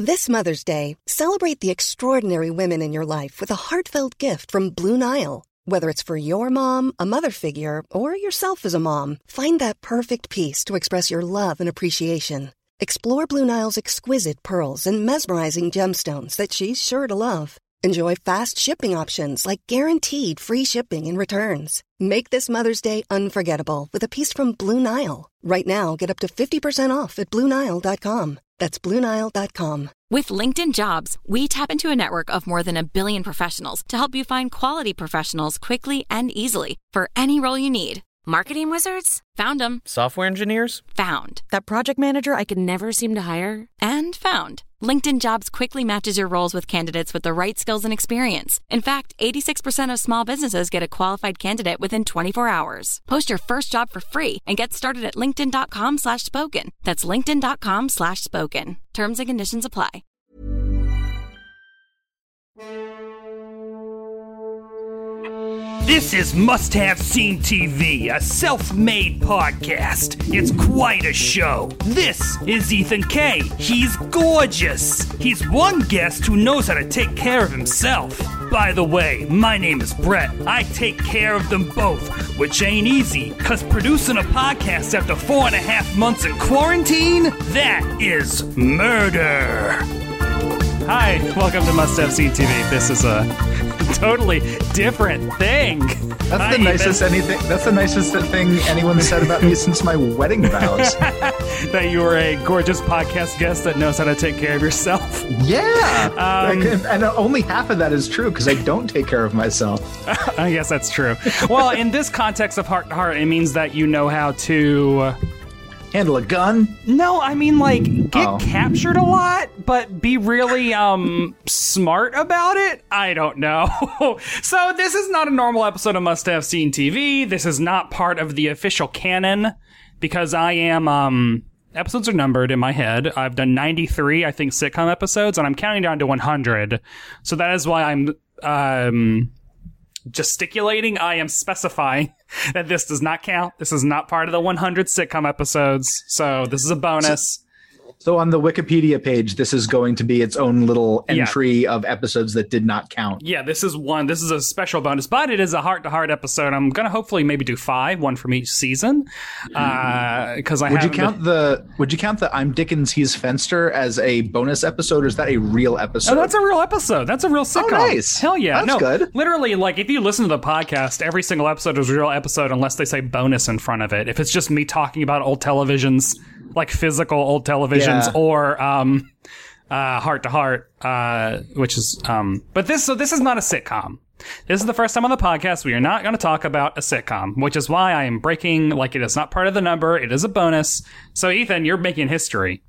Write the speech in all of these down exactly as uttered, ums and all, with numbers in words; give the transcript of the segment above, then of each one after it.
This Mother's Day, celebrate the extraordinary women in your life with a heartfelt gift from Blue Nile. Whether it's for your mom, a mother figure, or yourself as a mom, find that perfect piece to express your love and appreciation. Explore Blue Nile's exquisite pearls and mesmerizing gemstones that she's sure to love. Enjoy fast shipping options like guaranteed free shipping and returns. Make this Mother's Day unforgettable with a piece from Blue Nile. Right now, get up to fifty percent off at Blue Nile dot com. That's Blue Nile dot com. With LinkedIn Jobs, we tap into a network of more than a billion professionals to help you find quality professionals quickly and easily for any role you need. Marketing wizards? Found them. Software engineers? Found. That project manager I could never seem to hire? And found. LinkedIn Jobs quickly matches your roles with candidates with the right skills and experience. In fact, eighty-six percent of small businesses get a qualified candidate within twenty-four hours. Post your first job for free and get started at linkedin.com slash spoken. That's linkedin.com slash spoken. Terms and conditions apply. This is Must Have Seen T V, a self-made podcast. It's quite a show. This is Ethan Kay. He's gorgeous. He's one guest who knows how to take care of himself. By the way, my name is Brett. I take care of them both, which ain't easy, because producing a podcast after four and a half months in quarantine, that is murder. Hi, welcome to Must Have Seen T V. This is a totally different thing. That's Hi, the nicest Ethan. anything. That's the nicest thing anyone said about me since my wedding vows. That you are a gorgeous podcast guest that knows how to take care of yourself. Yeah, Um, Like, and only half of that is true because I don't take care of myself. I guess that's true. Well, in this context of heart to heart, it means that you know how to. Handle a gun? No, I mean, like, get Oh. captured a lot, but be really, um, smart about it? I don't know. So, this is not a normal episode of Must Have Seen T V. This is not part of the official canon, because I am, um, episodes are numbered in my head. I've done ninety-three, I think, sitcom episodes, and I'm counting down to one hundred. So that is why I'm, um... gesticulating. I am specifying that this does not count. This is not part of the one hundred sitcom episodes. So this is a bonus. So on the Wikipedia page, this is going to be its own little entry yeah. of episodes that did not count. Yeah, this is one. This is a special bonus, but it is a heart-to-heart episode. I'm going to hopefully maybe do five, one from each season. Because uh, I would you count been... the Would you count the I'm Dickens, He's Fenster as a bonus episode, or is that a real episode? Oh, that's a real episode. That's a real sitcom. Oh, nice. Hell yeah. That's no, good. Literally, like, if you listen to the podcast, every single episode is a real episode unless they say bonus in front of it. If it's just me talking about old televisions, like physical old televisions, yeah. or um, uh, heart to heart, uh, which is um, but this so this is not a sitcom. This is the first time on the podcast we are not going to talk about a sitcom, which is why I am breaking like it is not part of the number. It is a bonus. So Ethan, you're making history.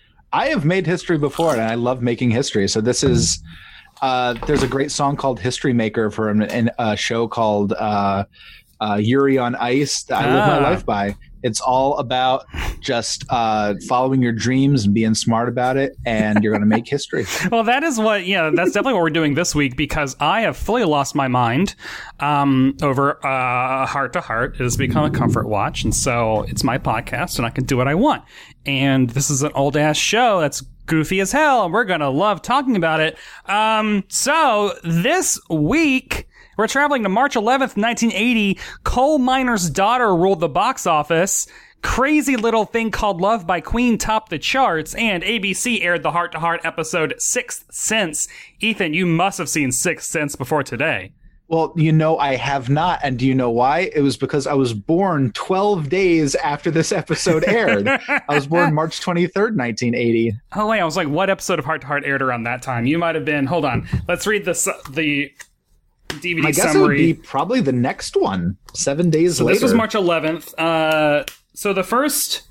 I have made history before, and I love making history. So this is uh, there's a great song called "History Maker" for an, a show called uh, uh, Yuri on Ice that I live Ah. my life by. It's all about just uh, following your dreams and being smart about it, and you're going to make history. Well, that is what, yeah, that's definitely what we're doing this week, because I have fully lost my mind um, over uh, Heart to Heart. It has become a comfort watch, and so it's my podcast, and I can do what I want. And this is an old-ass show that's goofy as hell, and we're going to love talking about it. Um, so this week... we're traveling to March eleventh, nineteen eighty. Coal Miner's Daughter ruled the box office. Crazy Little Thing Called Love by Queen topped the charts. And A B C aired the Heart to Heart episode Sixth Sense. Ethan, you must have seen Sixth Sense before today. Well, you know, I have not. And do you know why? It was because I was born twelve days after this episode aired. I was born March twenty-third, nineteen eighty. Oh, wait. I was like, what episode of Heart to Heart aired around that time? You might have been. Hold on. Let's read the the D V D I guess summary. it would be probably the next one, seven days so later. This was March eleventh. Uh, so the first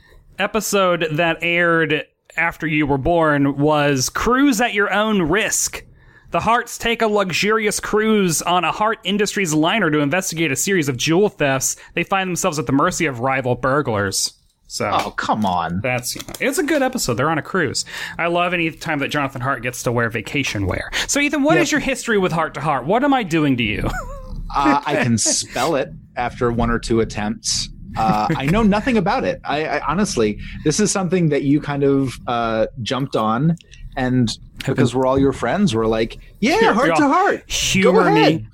episode that aired after you were born was Cruise at Your Own Risk. The Hearts take a luxurious cruise on a Hart Industries liner to investigate a series of jewel thefts. They find themselves at the mercy of rival burglars. So, oh, come on. That's, it's a good episode. They're on a cruise. I love any time that Jonathan Hart gets to wear vacation wear. So, Ethan, what yep. is your history with Heart to Heart? What am I doing to you? uh, I can spell it after one or two attempts. Uh, I know nothing about it. I, I honestly, this is something that you kind of uh, jumped on and because we're all your friends, we're like, yeah, heart to heart. Humor me.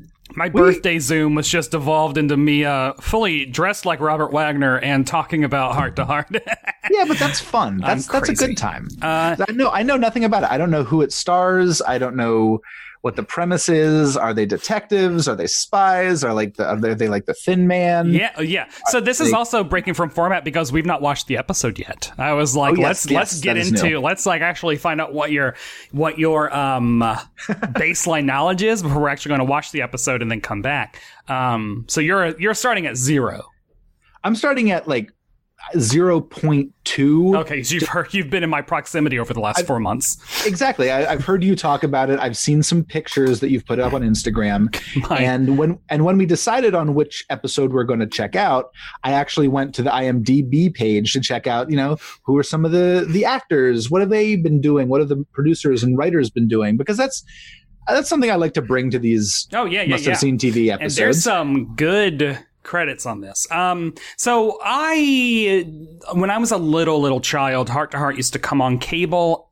My birthday Zoom was just evolved into me uh, fully dressed like Robert Wagner and talking about Heart to Heart. Yeah, but that's fun. That's that's a good time. Uh, I know I know nothing about it. I don't know who it stars. I don't know what the premise is. Are they detectives? Are they spies? Are like the are they, are they like the Thin Man? Yeah, yeah. So this is also breaking from format because we've not watched the episode yet. I was like, oh, yes, let's yes, let's get into new. let's like actually find out what your what your um baseline knowledge is before we're actually going to watch the episode and then come back. Um, so you're you're starting at zero. I'm starting at like zero point two. Okay, so you've heard, you've been in my proximity over the last I've, four months. Exactly. I, I've heard you talk about it. I've seen some pictures that you've put up on Instagram. My. And when and when we decided on which episode we're going to check out, I actually went to the I M D B page to check out, you know, who are some of the the actors? What have they been doing? What have the producers and writers been doing? Because that's that's something I like to bring to these oh yeah, yeah, must yeah. have seen T V episodes. And there's some good credits on this. Um, so I, when I was a little, little child, Heart to Heart used to come on cable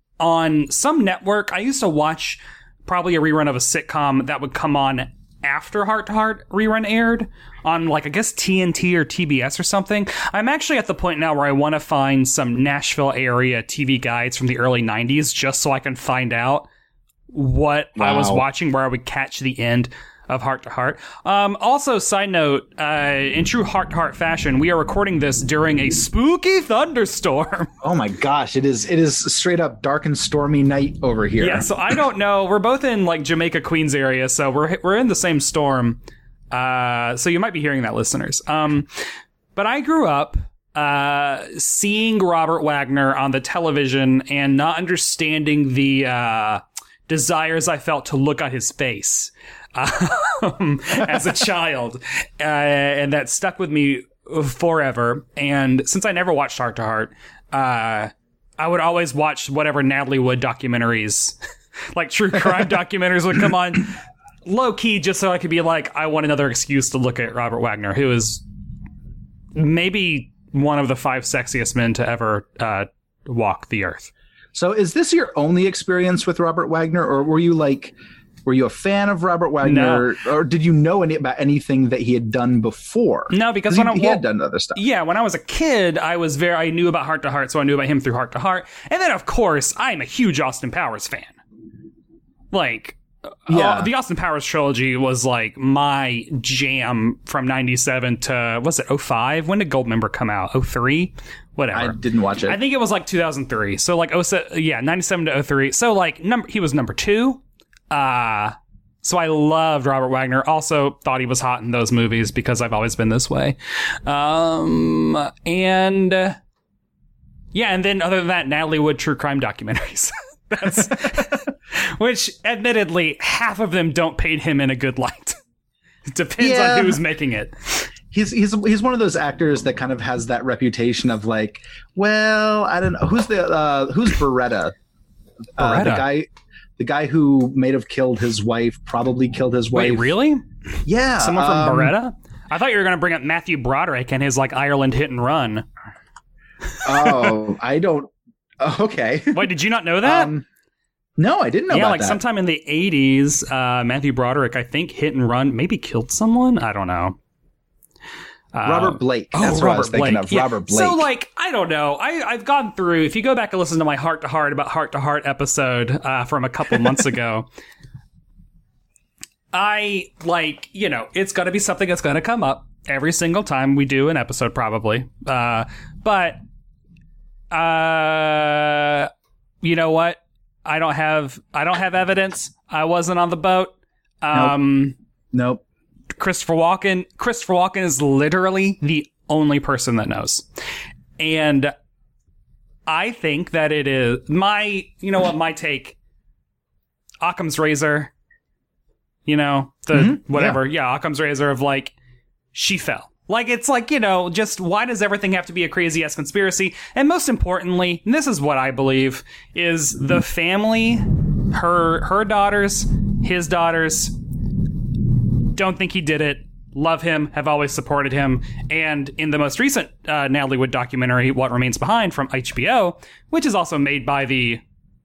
on some network. I used to watch probably a rerun of a sitcom that would come on after Heart to Heart rerun aired on like, I guess T N T or T B S or something. I'm actually at the point now where I want to find some Nashville area T V guides from the early nineties just so I can find out what wow. I was watching, where I would catch the end of Heart to Heart. Um, also, side note, uh, in true Heart to Heart fashion, we are recording this during a spooky thunderstorm. Oh my gosh, it is it is straight up dark and stormy night over here. Yeah, so I don't know. We're both in like Jamaica, Queens area, so we're we're in the same storm. Uh, so you might be hearing that, listeners. Um, but I grew up uh, seeing Robert Wagner on the television and not understanding the uh, desires I felt to look at his face. Um, as a child, uh, and that stuck with me forever. And since I never watched Heart to Heart, uh, I would always watch whatever Natalie Wood documentaries, like true crime documentaries, would come on low key, just so I could be like, I want another excuse to look at Robert Wagner, who is maybe one of the five sexiest men to ever uh, walk the earth. So, is this your only experience with Robert Wagner, or were you like? Were you a fan of Robert Wagner, no. or did you know any about anything that he had done before? No, because when he, I, he well, had done other stuff. Yeah, when I was a kid, I was very I knew about Heart to Heart, so I knew about him through Heart to Heart. And then, of course, I'm a huge Austin Powers fan. Like, yeah. uh, the Austin Powers trilogy was like my jam from ninety-seven to, was it oh five? When did Goldmember come out? oh three? Whatever. I didn't watch it. I think it was like two thousand three. So like, oh, yeah, ninety-seven to oh three. So like, number he was number two. Uh, so I loved Robert Wagner. Also thought he was hot in those movies because I've always been this way. Um, and uh, yeah, and then other than that, Natalie Wood true crime documentaries. That's which, admittedly, half of them don't paint him in a good light. It depends yeah. on who's making it. He's he's he's one of those actors that kind of has that reputation of like, well, I don't know who's the uh, who's Beretta, uh, Beretta. the guy. The guy who may have killed his wife, probably killed his wife. Wait, really? Yeah. Someone from um, Beretta? I thought you were going to bring up Matthew Broderick and his, like, Ireland hit and run. Oh, I don't... Okay. Wait, did you not know that? Um, no, I didn't know yeah, about like that. sometime in the eighties, uh, Matthew Broderick, I think, hit and run, maybe killed someone? I don't know. Uh, Robert Blake. That's oh, what Robert I was thinking Blake. of. Yeah. Robert Blake. So, like, I don't know. I, I've gone through, if you go back and listen to my Heart to Heart about Heart to Heart episode uh, from a couple months ago, I, like, you know, it's going to be something that's going to come up every single time we do an episode, probably. Uh, but, uh, you know what? I don't have, I don't have evidence. I wasn't on the boat. Um, Nope. nope. Christopher Walken. Christopher Walken is literally the only person that knows. And I think that it is my, you know what, my take, Occam's razor, you know, the mm-hmm. whatever. Yeah. yeah, Occam's razor of like, she fell. Like, it's like, you know, just why does everything have to be a crazy ass conspiracy? And most importantly, and this is what I believe, is the family, her, her daughters, his daughters, don't think he did it, love him, have always supported him, and in the most recent uh, Natalie Wood documentary, What Remains Behind, from H B O, which is also made by the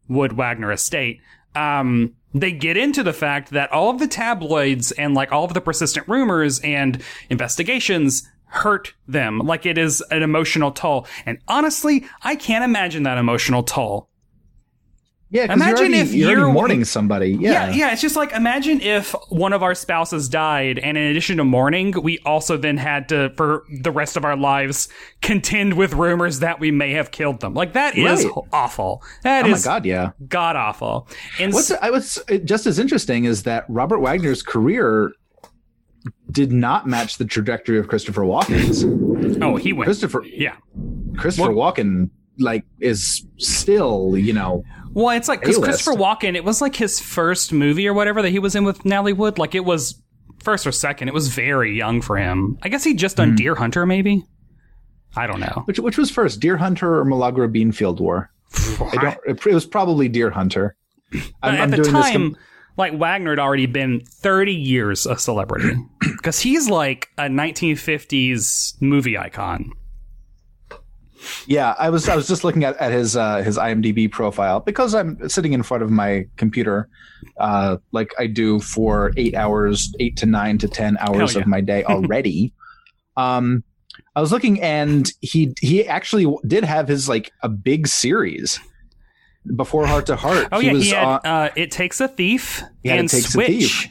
Wood Wagner estate, um, they get into the fact that all of the tabloids and like all of the persistent rumors and investigations hurt them. Like it is an emotional toll. And honestly, I can't imagine that emotional toll. Yeah, because you're already, if you're, you're already mourning somebody. Yeah. yeah, yeah. It's just like, imagine if one of our spouses died, and in addition to mourning, we also then had to, for the rest of our lives, contend with rumors that we may have killed them. Like that is right. awful. That oh is my God, yeah, god awful. And what's I was just as interesting is that Robert Wagner's career did not match the trajectory of Christopher Walken's. Oh, he went. Christopher, yeah, Christopher well, Walken, like, is still, you know. Well, it's like, because Christopher Walken, it was like his first movie or whatever that he was in with Natalie Wood. Like, it was first or second. It was very young for him. I guess he'd just done mm. Deer Hunter, maybe? I don't know. Which which was first, Deer Hunter or Milagro Beanfield War? I don't, it was probably Deer Hunter. I'm, At I'm the doing time, com- like, Wagner had already been thirty years a celebrity. Because he's like a nineteen fifties movie icon. Yeah, I was I was just looking at, at his uh, his IMDb profile because I'm sitting in front of my computer, uh, like I do for eight hours, eight to nine to ten hours yeah. of my day already. um, I was looking, and he he actually did have his like a big series before Heart to Heart. Oh he yeah, was, he had uh, uh, It Takes a Thief and It Takes Switch. a Thief.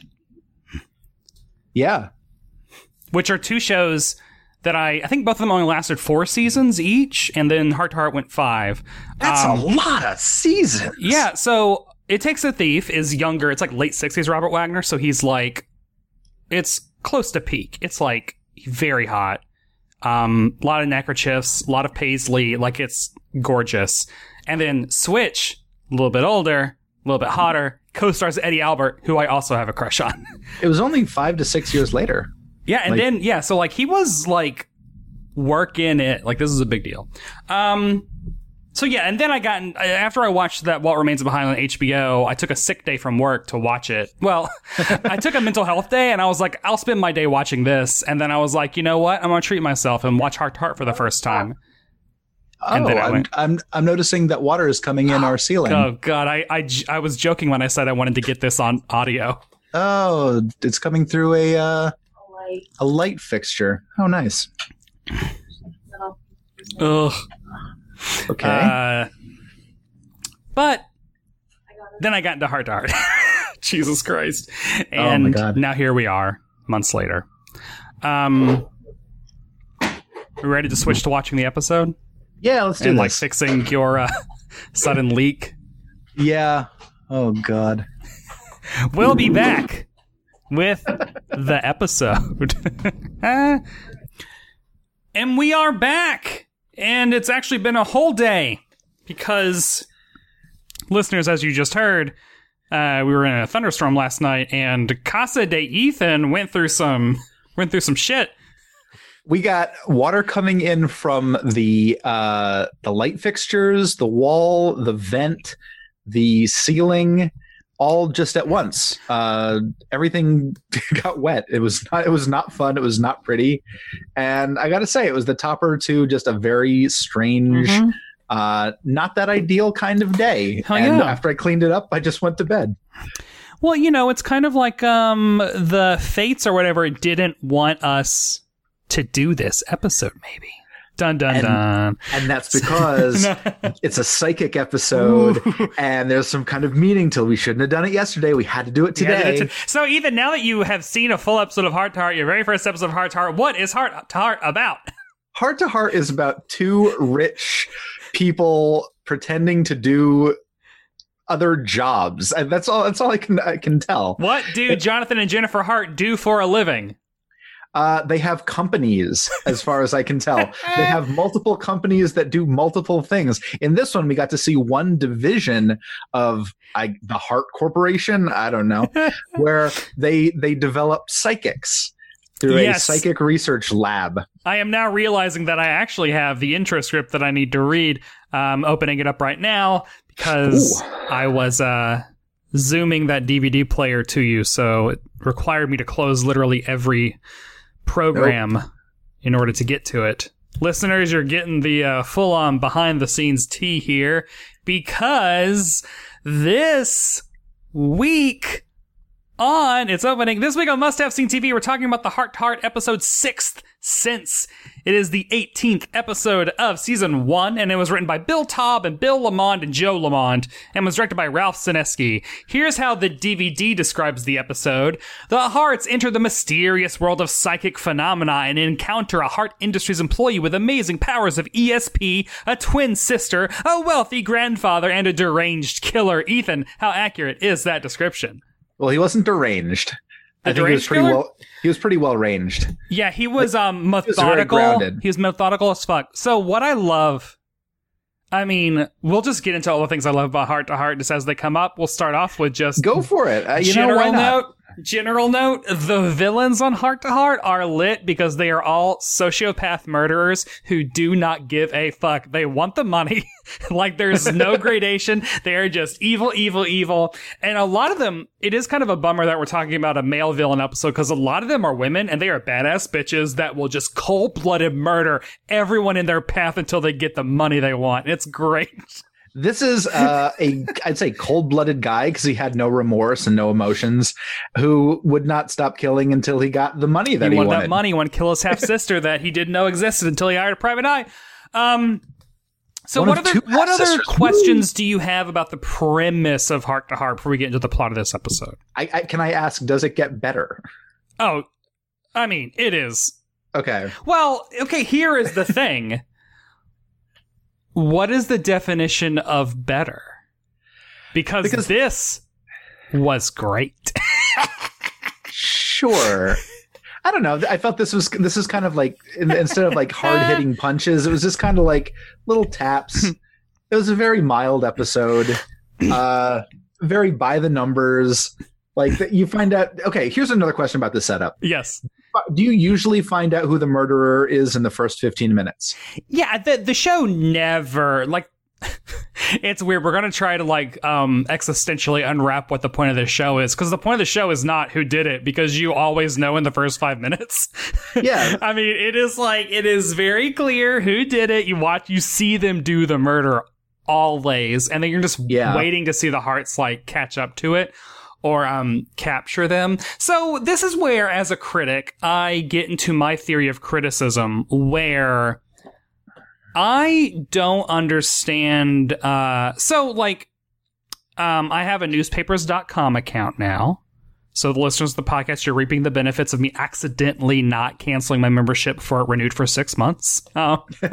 Yeah, which are two shows that I, I think both of them only lasted four seasons each, and then Heart to Heart went five. That's um, a lot of seasons. Yeah, so It Takes a Thief is younger. It's like late sixties Robert Wagner, so he's like, it's close to peak. It's like very hot. Um, a lot of neckerchiefs, a lot of paisley, like it's gorgeous. And then Switch, a little bit older, a little bit hotter, co-stars Eddie Albert, who I also have a crush on. It was only five to six years later. Yeah, and like, then, yeah, so, like, he was, like, working it. Like, this is a big deal. Um, so, yeah, and then I got, in, after I watched that What Remains Behind on H B O, I took a sick day from work to watch it. Well, I took a mental health day, and I was like, I'll spend my day watching this. And then I was like, you know what? I'm going to treat myself and watch Heart to Heart for the first time. Oh, and then I I'm, I'm I'm noticing that water is coming in our ceiling. Oh, God, I, I, I was joking when I said I wanted to get this on audio. Oh, it's coming through a... Uh... A light fixture. Oh, nice. Ugh. Okay. Uh, but then I got into Heart to Heart. Jesus Christ. And oh my God. Now here we are, months later. Um, we ready to switch to watching the episode? Yeah, let's do and, this. like, fixing your uh, sudden leak? Yeah. Oh, God. We'll be back with the episode. And we are back. And it's actually been a whole day because, listeners, as you just heard, uh, we were in a thunderstorm last night, and Casa de Ethan went through some went through some shit. We got water coming in from the uh, the light fixtures, the wall, the vent, the ceiling, all just at once. Uh, everything got wet. It was not. It was not fun. It was not pretty. And I got to say, it was the topper to just a very strange, mm-hmm. uh, not that ideal kind of day. Oh, and yeah. after I cleaned it up, I just went to bed. Well, you know, it's kind of like um, the Fates or whatever didn't want us to do this episode, maybe. Dun, dun, and, dun. And that's because no. It's a psychic episode. Ooh. And there's some kind of meaning to we shouldn't have done it yesterday. We had to do it today. It to- so, Ethan, now that you have seen a full episode of Heart to Heart, your very first episode of Heart to Heart, what is Heart to Heart about? Heart to Heart is about two rich people pretending to do other jobs. And that's all. That's all I can I can tell. What do Jonathan and Jennifer Hart do for a living? Uh, they have companies, as far as I can tell. They have multiple companies that do multiple things. In this one, we got to see one division of I, the Hart Corporation. I don't know, where they they develop psychics through yes. a psychic research lab. I am now realizing that I actually have the intro script that I need to read. Um, opening it up right now because Ooh. I was uh, zooming that D V D player to you, so it required me to close literally every program nope. in order to get to it. Listeners, you're getting the uh, full-on behind-the-scenes tea here because this week on its opening, this week on Must Have Seen T V, we're talking about the Heart to Heart episode Sixth Sense. It is the eighteenth episode of season one, and it was written by Bill Taub and Bill Lamond and Joe Lamond, and was directed by Ralph Sineski. Here's how the D V D describes the episode. The Hearts enter the mysterious world of psychic phenomena and encounter a Heart Industries employee with amazing powers of E S P, a twin sister, a wealthy grandfather, and a deranged killer. Ethan, how accurate is that description? Well, he wasn't deranged. I think he was pretty well. He was pretty well ranged. Yeah, he was um methodical. He was, he was methodical as fuck. So what I love, I mean, we'll just get into all the things I love about Heart to Heart just as they come up. We'll start off with just go for it. Uh, you general know, why not? note. General note: the villains on Heart to Heart are lit because they are all sociopath murderers who do not give a fuck. They want the money. Like, there's no gradation. They are just evil, evil, evil. And a lot of them, it is kind of a bummer that we're talking about a male villain episode because a lot of them are women and they are badass bitches that will just cold-blooded murder everyone in their path until they get the money they want. It's great. This is uh, a, I'd say, cold-blooded guy because he had no remorse and no emotions, who would not stop killing until he got the money that he, he wanted. wanted. That money, he wanted to kill his half-sister that he didn't know existed until he hired a private eye. Um... So One what other other what other sisters. questions do you have about the premise of Heart to Heart before we get into the plot of this episode? I, I, can I ask, does it get better? Oh, I mean, it is. Okay. Well, okay, here is the thing. What is the definition of better? Because, because this was great. Sure. I don't know. I felt this was this is kind of like, instead of like hard hitting punches, it was just kind of like little taps. It was a very mild episode, uh, very by the numbers. Like you find out. Okay, here's another question about the setup. Yes. Do you usually find out who the murderer is in the first fifteen minutes? Yeah, the the show never like. It's weird. We're going to try to like um existentially unwrap what the point of the show is, because the point of the show is not who did it, because you always know in the first five minutes. Yeah. I mean, it is like, it is very clear who did it. You watch, you see them do the murder always, and then you're just yeah. waiting to see the Hearts like catch up to it or um capture them. So this is where, as a critic, I get into my theory of criticism, where I don't understand. Uh, so, like, um, I have a newspapers dot com account now. So, the listeners of the podcast, you're reaping the benefits of me accidentally not canceling my membership before it renewed for six months. Uh,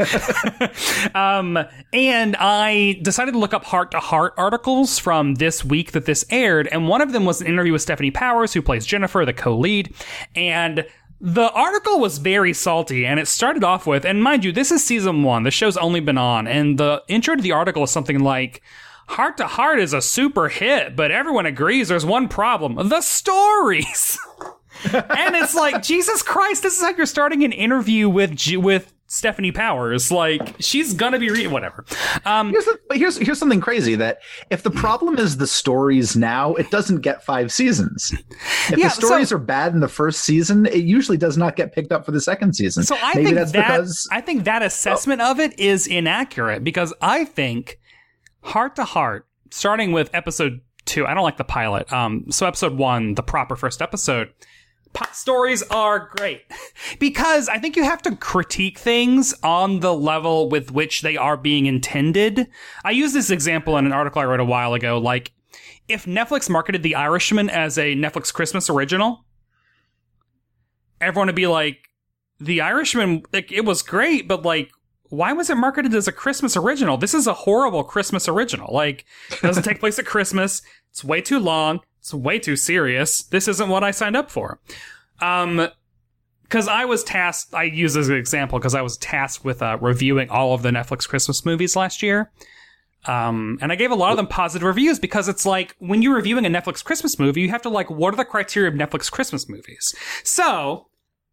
um, and I decided to look up Heart to Heart articles from this week that this aired. And one of them was an interview with Stephanie Powers, who plays Jennifer, the co-lead. And the article was very salty, and it started off with, and mind you, this is season one. The show's only been on, and the intro to the article is something like, Heart to Heart is a super hit, but everyone agrees there's one problem. The stories! And it's like, Jesus Christ, this is how you're starting an interview with G- with Stephanie Powers. Like, she's gonna be re- whatever. Um, here's, the, here's here's something crazy, that if the problem is the stories now, it doesn't get five seasons. If yeah, the stories so, are bad in the first season, it usually does not get picked up for the second season. So I Maybe think that's that because, I think that assessment oh. of it is inaccurate, because I think Heart to Heart, starting with episode two, I don't like the pilot. Um, so episode one, the proper first episode. Pot stories are great, because I think you have to critique things on the level with which they are being intended. I used this example in an article I wrote a while ago. Like, if Netflix marketed The Irishman as a Netflix Christmas original, everyone would be like, The Irishman, like, it was great, but like, why was it marketed as a Christmas original? This is a horrible Christmas original. Like, it doesn't take place at Christmas. It's way too long. It's way too serious. This isn't what I signed up for. Um, because I was tasked, I use this as an example because I was tasked with uh, reviewing all of the Netflix Christmas movies last year. Um, and I gave a lot of them positive reviews, because it's like, when you're reviewing a Netflix Christmas movie, you have to like, what are the criteria of Netflix Christmas movies? So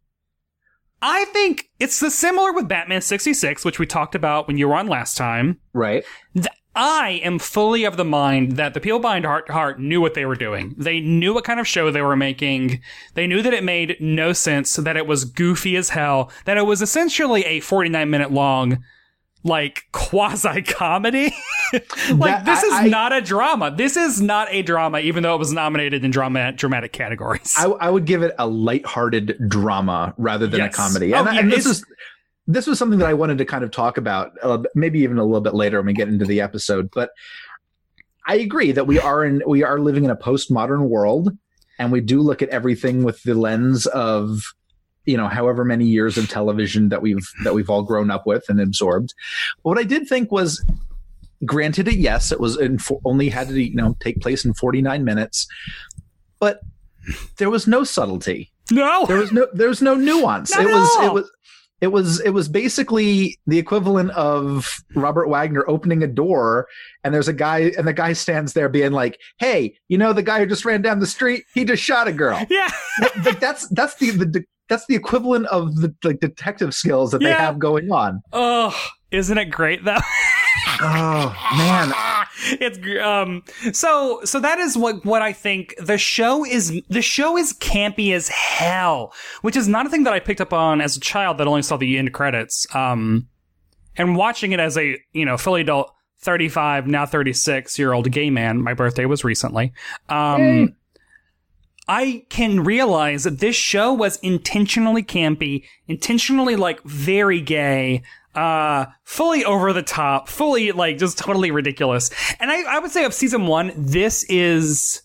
I think it's the similar with Batman sixty-six, which we talked about when you were on last time. Right. Th- I am fully of the mind that the people behind Heart to Heart knew what they were doing. They knew what kind of show they were making. They knew that it made no sense, that it was goofy as hell, that it was essentially a forty-nine minute long like quasi comedy. Like That- this is I- I- not a drama. This is not a drama, even though it was nominated in drama dramatic categories. I, I would give it a lighthearted drama rather than Yes. a comedy. Oh, And, yeah, and this it's- is this was something that I wanted to kind of talk about, uh, maybe even a little bit later when we get into the episode. But I agree that we are in we are living in a postmodern world, and we do look at everything with the lens of, you know, however many years of television that we've that we've all grown up with and absorbed. But what I did think was, granted it, yes, it was in, only had to, you know, take place in forty-nine minutes, but there was no subtlety. no. There was no there was no nuance. Not it at was all. it was it was it was basically the equivalent of Robert Wagner opening a door, and there's a guy and the guy stands there being like, "Hey, you know the guy who just ran down the street? He just shot a girl." Yeah. Like, that's that's the, the that's the equivalent of the like detective skills that they Yeah. have going on. Oh, isn't it great though? Oh man, It's gr- um so so that is what what I think the show is. The show is campy as hell, which is not a thing that I picked up on as a child that only saw the end credits. Um, and watching it as a, you know, fully adult thirty-five, now thirty-six year old gay man. My birthday was recently. Um, Yay. I can realize that this show was intentionally campy, intentionally like very gay, uh, fully over the top, fully like just totally ridiculous. And I, I would say of season one, this is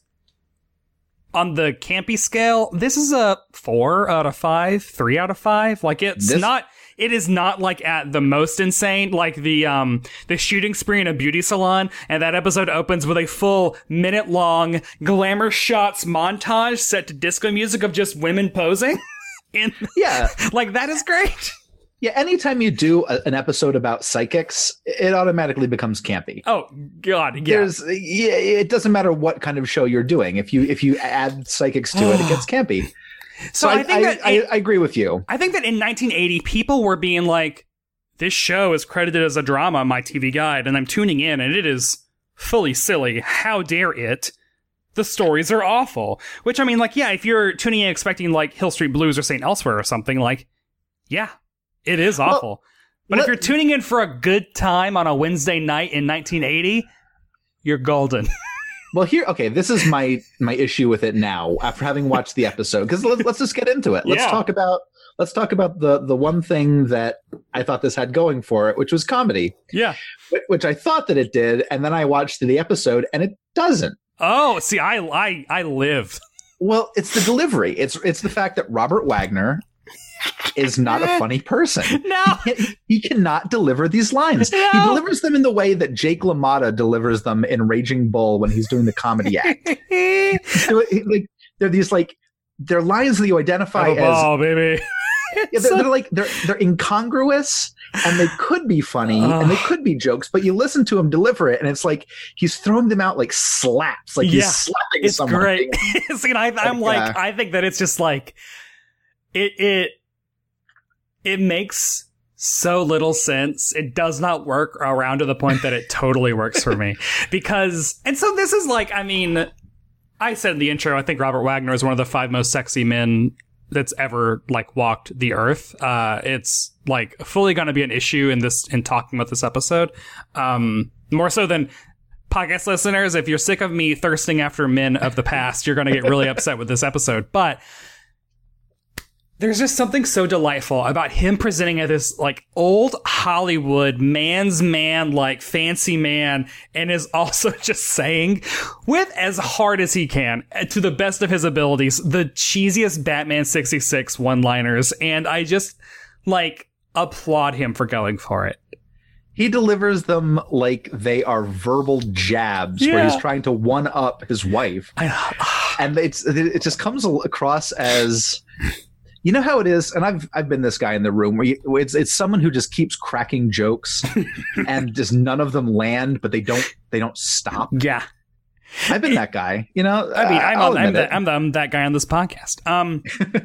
on the campy scale. This is a four out of five, three out of five. Like it's This- not. It is not like at the most insane, like the um the shooting spree in a beauty salon, and that episode opens with a full minute long glamour shots montage set to disco music of just women posing. In yeah. like that is great. Yeah, anytime you do a, an episode about psychics, it automatically becomes campy. Oh God, yeah. There's yeah, it doesn't matter what kind of show you're doing. If you if you add psychics to it, it gets campy. So So, I I, think I, that I, it- I agree with you. I think that in nineteen eighty, people were being like, this show is credited as a drama on my T V guide, and I'm tuning in, and it is fully silly. How dare it? The stories are awful. Which, I mean, like, yeah, if you're tuning in expecting, like, Hill Street Blues or Saint Elsewhere or something, like, yeah, it is awful. But if let- you're tuning in for a good time on a Wednesday night in nineteen eighty, you're golden. Well, here, okay, this is my my issue with it now after having watched the episode. Because let's let's just get into it. Let's Yeah. talk about let's talk about the the one thing that I thought this had going for it, which was comedy, Yeah. wh- which I thought that it did, and then I watched the episode, and it doesn't. Oh, see, I, I, I live. Well, it's the delivery. It's it's the fact that Robert Wagner is not a funny person. No. He, he cannot deliver these lines. No. He delivers them in the way that Jake LaMotta delivers them in Raging Bull when he's doing the comedy act. So, he- like they're these like they're lines that you identify as Oh, baby. yeah, they're, they're like they're they're incongruous and they could be funny and they could be jokes, but you listen to him deliver it and it's like he's throwing them out like slaps, like Yeah. he's slapping It's someone. great. See, and I, I'm Like, like, uh, I think that it's just like, it, it, it makes so little sense. It does not work around to the point that it totally works for me. Because, and so this is like, I mean, I said in the intro, I think Robert Wagner is one of the five most sexy men that's ever like walked the earth. Uh, it's like fully going to be an issue in this, in talking about this episode. Um, more so than podcast listeners. If you're sick of me thirsting after men of the past, you're going to get really upset with this episode. But there's just something so delightful about him presenting as this like old Hollywood man's man, like fancy man, and is also just saying with as hard as he can, to the best of his abilities, the cheesiest Batman sixty-six one-liners. And I just like applaud him for going for it. He delivers them like they are verbal jabs where Yeah. he's trying to one up his wife. I, And it's it just comes across as, you know how it is, and I've I've been this guy in the room where you, it's it's someone who just keeps cracking jokes and just none of them land, but they don't they don't stop. yeah. I've been that guy, you know. I mean, I'm, I'll I'm, admit the, it. I'm, the, I'm that guy on this podcast. Um,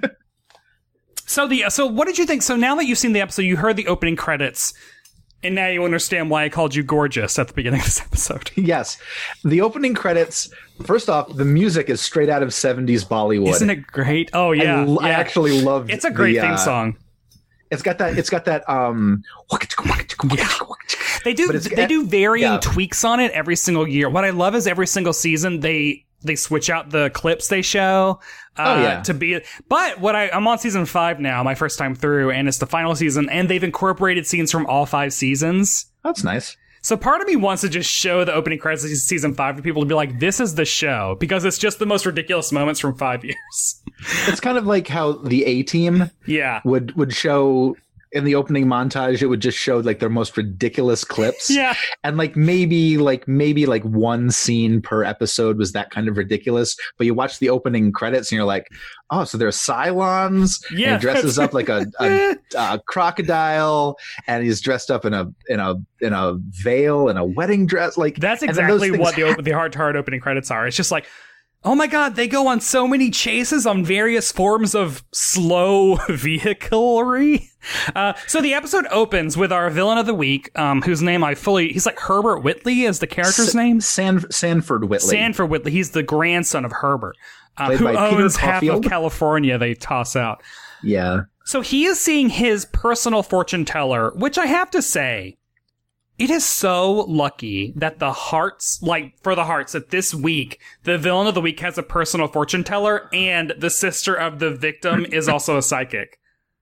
so the so what did you think? So now that you've seen the episode, you heard the opening credits, and now you understand why I called you gorgeous at the beginning of this episode. Yes, the opening credits. First off, the music is straight out of seventies Bollywood. Isn't it great? Oh yeah, I, l- I yeah. actually love. It's a great the, theme uh, song. It's got that. It's got that. Um, yeah. They do. They do varying yeah. tweaks on it every single year. What I love is every single season they they switch out the clips they show. Uh, oh yeah. To be. But what I I'm on season five now, my first time through, and it's the final season, and they've incorporated scenes from all five seasons. That's nice. So part of me wants to just show the opening credits of season five to people to be like, this is the show, because it's just the most ridiculous moments from five years. It's kind of like how the A-Team yeah. would, would show in the opening montage, it would just show like their most ridiculous clips. Yeah. And like maybe like maybe like one scene per episode was that kind of ridiculous. But you watch the opening credits and you're like, oh, so there's Cylons. Yeah. And he dresses up like a, a, a crocodile, and he's dressed up in a in a in a veil and a wedding dress. Like that's exactly what the the Heart to Heart opening credits are. It's just like, oh my god, they go on so many chases on various forms of slow vehiclery. Uh, so the episode opens with our villain of the week, um, whose name I fully... He's like Herbert Whitley is the character's S- name? San- Sanford Whitley. Sanford Whitley. He's the grandson of Herbert, uh, who owns half of California they toss out. Yeah. So he is seeing his personal fortune teller, which I have to say... It is so lucky that the Hearts, like for the Hearts, that this week, the villain of the week has a personal fortune teller and the sister of the victim is also a psychic.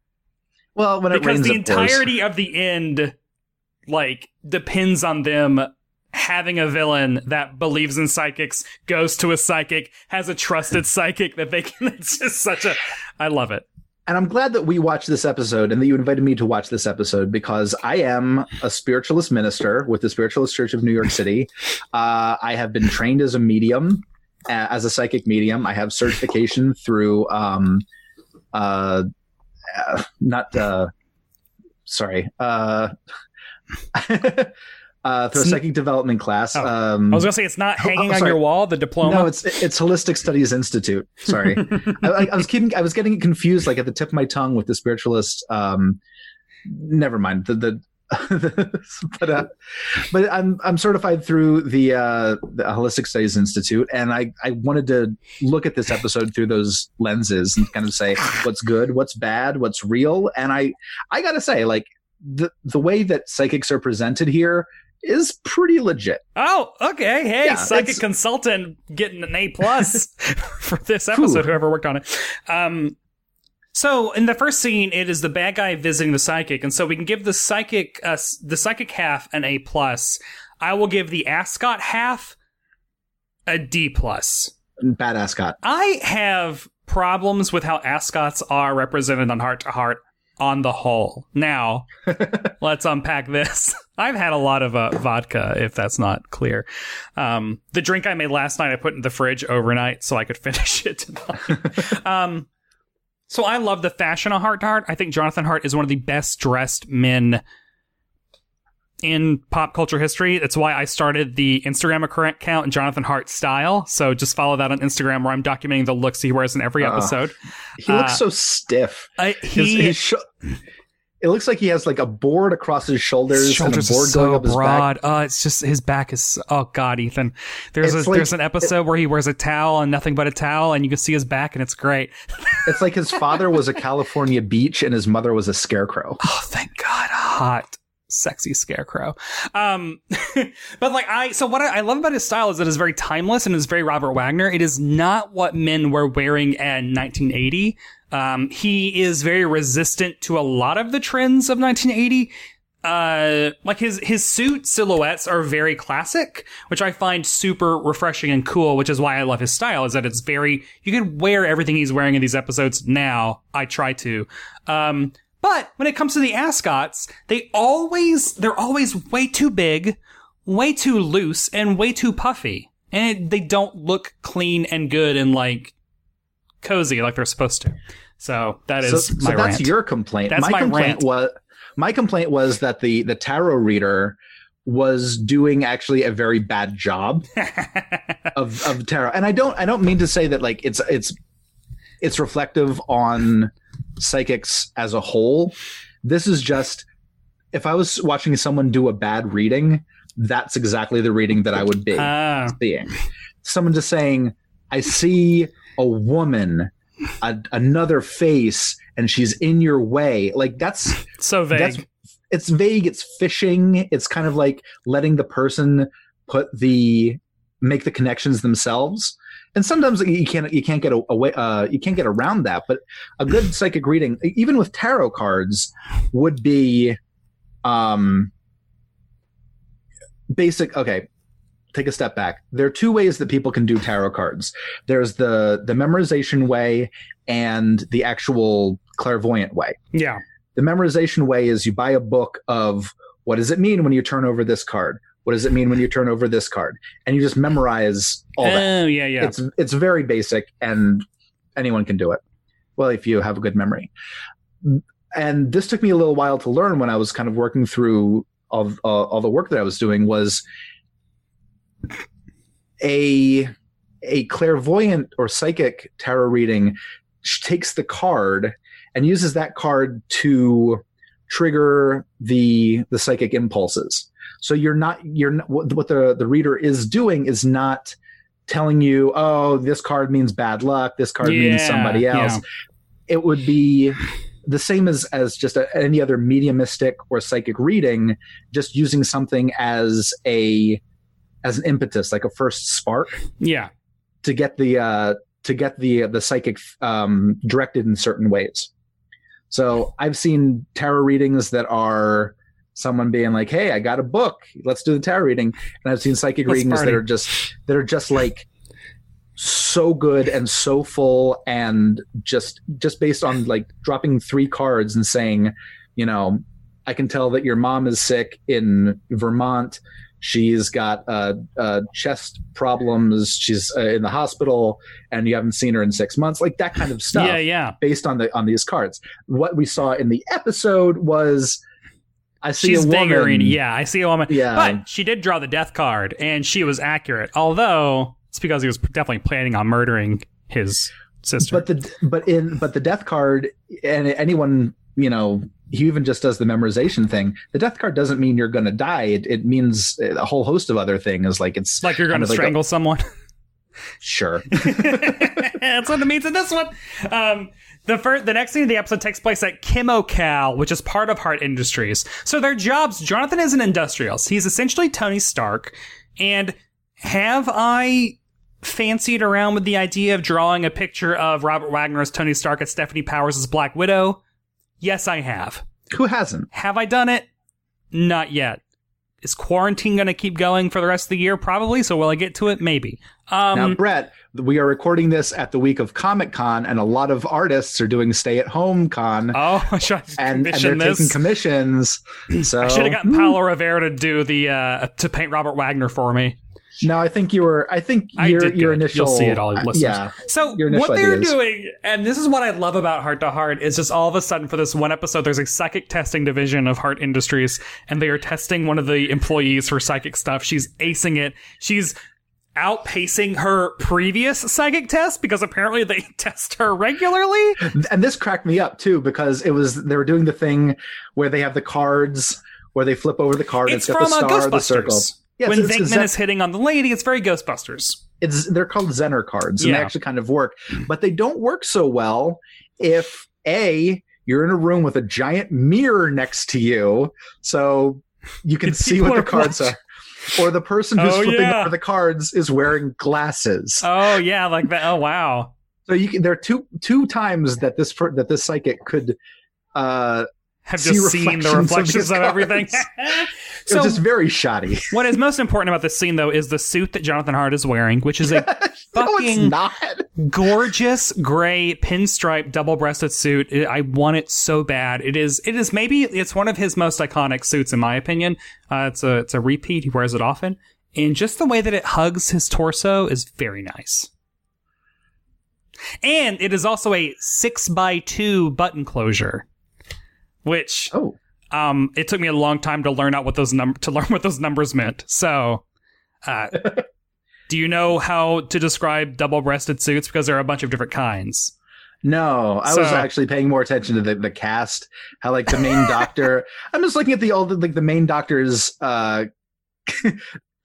Well, when it because rains, the of entirety course. of the end, like, depends on them having a villain that believes in psychics, goes to a psychic, has a trusted psychic that they can. It's just such a. I love it. And I'm glad that we watched this episode and that you invited me to watch this episode, because I am a spiritualist minister with the Spiritualist Church of New York City. Uh, I have been trained as a medium, uh, as a psychic medium. I have certification through, um, uh, uh, not, uh, sorry, uh, Uh, through a psychic development class. Oh. Um, I was going to say, it's not hanging oh, on your wall, the diploma? No, it's it's Holistic Studies Institute. Sorry. I, I, I was keeping, I was getting confused, like at the tip of my tongue with the spiritualist. Um, never mind. The, the but uh, but I'm I'm certified through the, uh, the Holistic Studies Institute, and I, I wanted to look at this episode through those lenses and kind of say what's good, what's bad, what's real. And I I got to say, like, the the way that psychics are presented here is pretty legit. Oh, okay. Hey, yeah, psychic consultant getting an A plus for this episode, Ooh. Whoever worked on it. Um, so in the first scene, it is the bad guy visiting the psychic, and so we can give the psychic uh, the psychic half an A plus. I will give the Ascot half a D plus. Bad Ascot. I have problems with how Ascots are represented on Heart to Heart. On the whole. Now, let's unpack this. I've had a lot of uh, vodka, if that's not clear. Um, the drink I made last night, I put in the fridge overnight so I could finish it tonight. um, so I love the fashion of Heart to Heart. I think Jonathan Hart is one of the best dressed men in pop culture history. That's why I started the Instagram account Jonathan Hart Style. So just follow that on Instagram, where I'm documenting the looks he wears in every episode. Uh, he looks uh, so stiff. I, he, his, his sh- it looks like he has like a board across his shoulders, his shoulders and a board are so going up his broad. back. Uh, it's just his back is. Oh God, Ethan. There's a, like, there's an episode it, where he wears a towel and nothing but a towel, and you can see his back, and it's great. It's like his father was a California beach and his mother was a scarecrow. Oh, thank God, hot. Sexy scarecrow. Um, but like I, so what I, I love about his style is that it's very timeless and it's very Robert Wagner. It is not what men were wearing in nineteen eighty. Um, he is very resistant to a lot of the trends of nineteen eighty. Uh, like his, his suit silhouettes are very classic, which I find super refreshing and cool, which is why I love his style, is that it's very, you can wear everything he's wearing in these episodes now. I try to. Um, But when it comes to the Ascots, they always, they're always way too big, way too loose, and way too puffy. And it, they don't look clean and good and like cozy like they're supposed to. So that is so, my so rant. that's your complaint. That's my, my complaint rant. was my complaint was that the the tarot reader was doing actually a very bad job of of tarot. And I don't I don't mean to say that like it's it's it's reflective on psychics as a whole. This is just, if I was watching someone do a bad reading, that's exactly the reading that I would be uh. seeing. Someone just saying, I see a woman a, another face and she's in your way. Like that's so vague. That's, it's vague. It's fishing. It's kind of like letting the person put the make the connections themselves. And sometimes you can't you can't get away uh, you can't get around that. But a good psychic reading, even with tarot cards, would be um, basic. Okay, take a step back. There are two ways that people can do tarot cards. There's the the memorization way and the actual clairvoyant way. Yeah. The memorization way is you buy a book of what does it mean when you turn over this card? What does it mean when you turn over this card? And you just memorize all that. Oh, yeah, yeah. It's it's very basic and anyone can do it. Well, if you have a good memory. And this took me a little while to learn when I was kind of working through all, uh, all the work that I was doing was a a clairvoyant or psychic tarot reading takes the card and uses that card to trigger the the psychic impulses. So you're not you're not, what the the reader is doing is not telling you, oh, this card means bad luck, this card yeah, means somebody else. Yeah. It would be the same as as just a, any other mediumistic or psychic reading, just using something as a as an impetus, like a first spark. Yeah. To get the uh, to get the the psychic um, directed in certain ways. So I've seen tarot readings that are someone being like, hey, I got a book, let's do the tarot reading. And I've seen psychic Let's readings party. that are just that are just like so good and so full and just just based on like dropping three cards and saying, you know, I can tell that your mom is sick in Vermont. She's got uh, uh, chest problems. She's uh, in the hospital, and you haven't seen her in six months. Like that kind of stuff. Yeah, yeah. Based on the on these cards, what we saw in the episode was, I see She's a woman. Vigorine. Yeah, I see a woman. Yeah, but she did draw the death card, and she was accurate. Although it's because he was definitely planning on murdering his sister. But the but in but the death card, and anyone, you know, he even just does the memorization thing. The death card doesn't mean you're going to die. It, it means a whole host of other things. Like it's like you're going to strangle like a, someone. Sure. That's what it means in this one. Um, the first, the next scene of the episode takes place at Chemocal, which is part of Hart Industries. So their jobs, Jonathan is an industrialist. He's essentially Tony Stark. And have I fancied around with the idea of drawing a picture of Robert Wagner as Tony Stark and Stephanie Powers as Black Widow? Yes, I have. Who hasn't? Have I done it? Not yet. Is quarantine going to keep going for the rest of the year? Probably. So will I get to it? Maybe. Um, now, Brett, we are recording this at the week of Comic-Con, and a lot of artists are doing stay-at-home con. Oh, I should and, and they're this? taking commissions. So I should have gotten Paulo Rivera to do the uh, to paint Robert Wagner for me. No, I think you were. I think your I did your good. initial. You'll see it all, listeners. Yeah. So what they're ideas. doing, and this is what I love about Heart to Heart, is just all of a sudden for this one episode, there's a psychic testing division of Hart Industries, and they are testing one of the employees for psychic stuff. She's acing it. She's outpacing her previous psychic test because apparently they test her regularly. And this cracked me up too because it was they were doing the thing where they have the cards where they flip over the card. It's, it's got from the star, uh, the circle. Yeah, when Venkman Zen- is hitting on the lady, it's very Ghostbusters. It's they're called Zener cards, and yeah. they actually kind of work, but they don't work so well if A, you're in a room with a giant mirror next to you, so you can see what the cards watching. are, or the person who's oh, flipping yeah. over the cards is wearing glasses. Oh yeah, like that. Oh wow. So you can, there are two two times that this that this psychic could. Uh, have just seen the reflections of, of everything. So it's just very shoddy. What is most important about this scene, though, is the suit that Jonathan Hart is wearing, which is a fucking no, gorgeous gray pinstripe double-breasted suit. I want it so bad. It is. It is maybe it's one of his most iconic suits, in my opinion. Uh, it's a it's a repeat. He wears it often, and just the way that it hugs his torso is very nice. And it is also a six by two button closure. Which oh. um, it took me a long time to learn out what those num- to learn what those numbers meant. So, uh, do you know how to describe double-breasted suits? Because there are a bunch of different kinds. No, I so, was actually paying more attention to the, the cast. How like the main doctor. I'm just looking at the old like the main doctor's uh,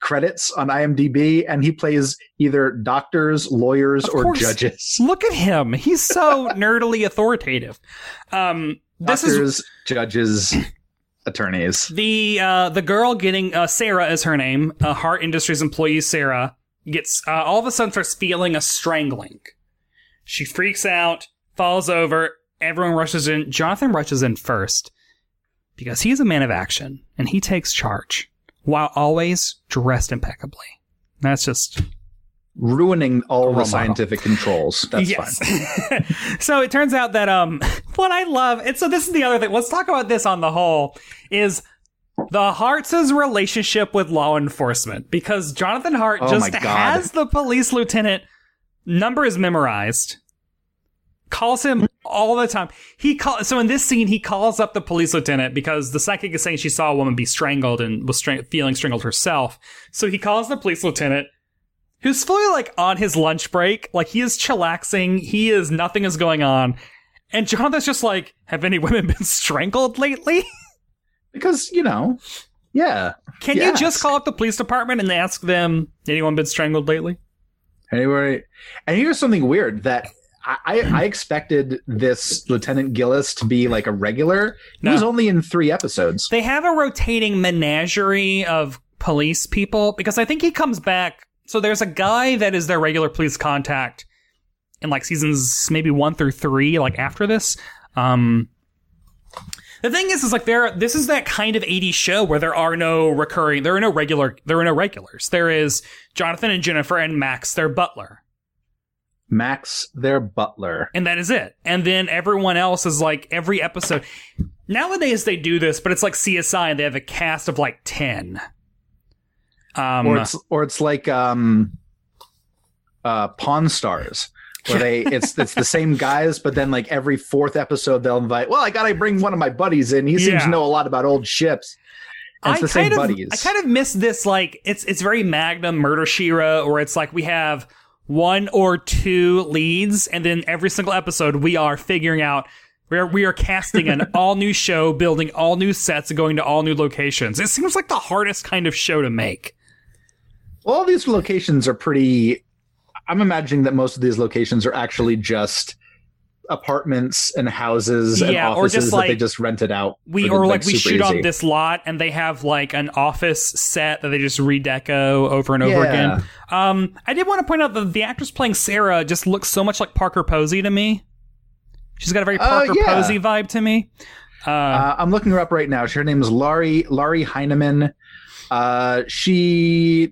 credits on IMDb, and he plays either doctors, lawyers, Of or course. judges. Look at him. He's so nerdily authoritative. Um, this Doctors, is judges, attorneys. the uh, the girl getting uh, Sarah is her name. Uh, Hart Industries employee Sarah gets uh, all of a sudden starts feeling a strangling. She freaks out, falls over. Everyone rushes in. Jonathan rushes in first because he's a man of action and he takes charge while always dressed impeccably. That's just Ruining all Role the model. scientific controls. That's yes. fine. So it turns out that um, what I love, and so this is the other thing. Let's talk about this on the whole. Is the Harts' relationship with law enforcement, because Jonathan Hart Oh just my God. has the police lieutenant number is memorized, calls him all the time. He call so in this scene he calls up the police lieutenant because the psychic is saying she saw a woman be strangled and was stra- feeling strangled herself. So he calls the police lieutenant, who's fully like on his lunch break, like he is chillaxing, he is nothing is going on, and Jonathan's just like, "Have any women been strangled lately?" Because, you know, yeah. Can Yes. you just call up the police department and ask them, anyone been strangled lately? Anyway, and here's something weird that I, I expected this Lieutenant Gillis to be like a regular. He No. was only in three episodes. They have a rotating menagerie of police people because I think he comes back. So there's a guy that is their regular police contact in like seasons maybe one through three, like after this. Um, the thing is, is like there. This is that kind of eighties show where there are no recurring, there are no regular, there are no regulars. There is Jonathan and Jennifer and Max, their butler. Max, their butler. And that is it. And then everyone else is like every episode. Nowadays they do this, but it's like C S I and they have a cast of like ten. Um, Or it's or it's like um uh Pawn Stars. Where they it's it's the same guys, but then like every fourth episode they'll invite, well, I gotta bring one of my buddies in. He seems Yeah. to know a lot about old ships. And it's I the same kind of, buddies. I kind of miss this, like, it's it's very Magnum Murder, She Wrote, where it's like we have one or two leads, and then every single episode we are figuring out, we are, we are casting an all-new show, building all new sets, and going to all new locations. It seems like the hardest kind of show to make. All these locations are pretty. I'm imagining that most of these locations are actually just apartments and houses and Yeah, or offices just that they like- just rented out. We for or the, like we super shoot on easy. this lot and they have like an office set that they just redeco over and over Yeah. again. Um, I did want to point out that the actress playing Sarah just looks so much like Parker Posey to me. She's got a very Uh, Parker yeah. Posey vibe to me. Uh, Uh, I'm looking her up right now. Her name is Laurie Laurie Heineman. Uh, she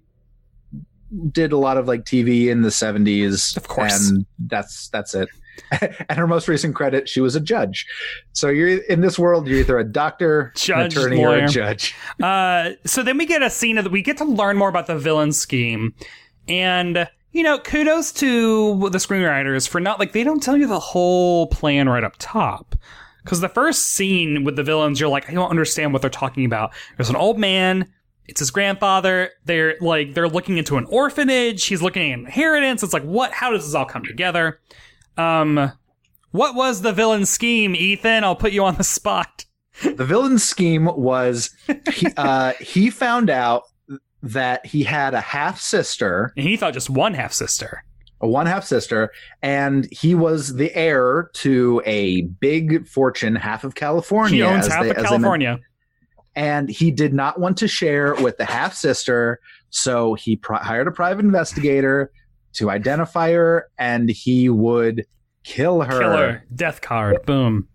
did a lot of like T V in the seventies, Of course. and that's that's it. And her most recent credit, she was a judge. So you're in this world, you're either a doctor, Judge, an attorney, or lawyer. a judge. Uh, so then we get a scene of we get to learn more about the villain scheme, and you know, kudos to the screenwriters for not like they don't tell you the whole plan right up top. Because the first scene with the villains, you're like, I don't understand what they're talking about. There's an old man. It's his grandfather. They're like they're looking into an orphanage. He's looking at inheritance. It's like, what? How does this all come together? Um, what was the villain scheme, Ethan? I'll put you on the spot. The villain scheme was he, uh, he found out that he had a half sister, And he thought just one half sister. a one half sister, and he was the heir to a big fortune, half of California. He owns as half they- of as they men- California. and he did not want to share with the half sister, so he pri- hired a private investigator to identify her, and he would kill her. Killer death card. Boom.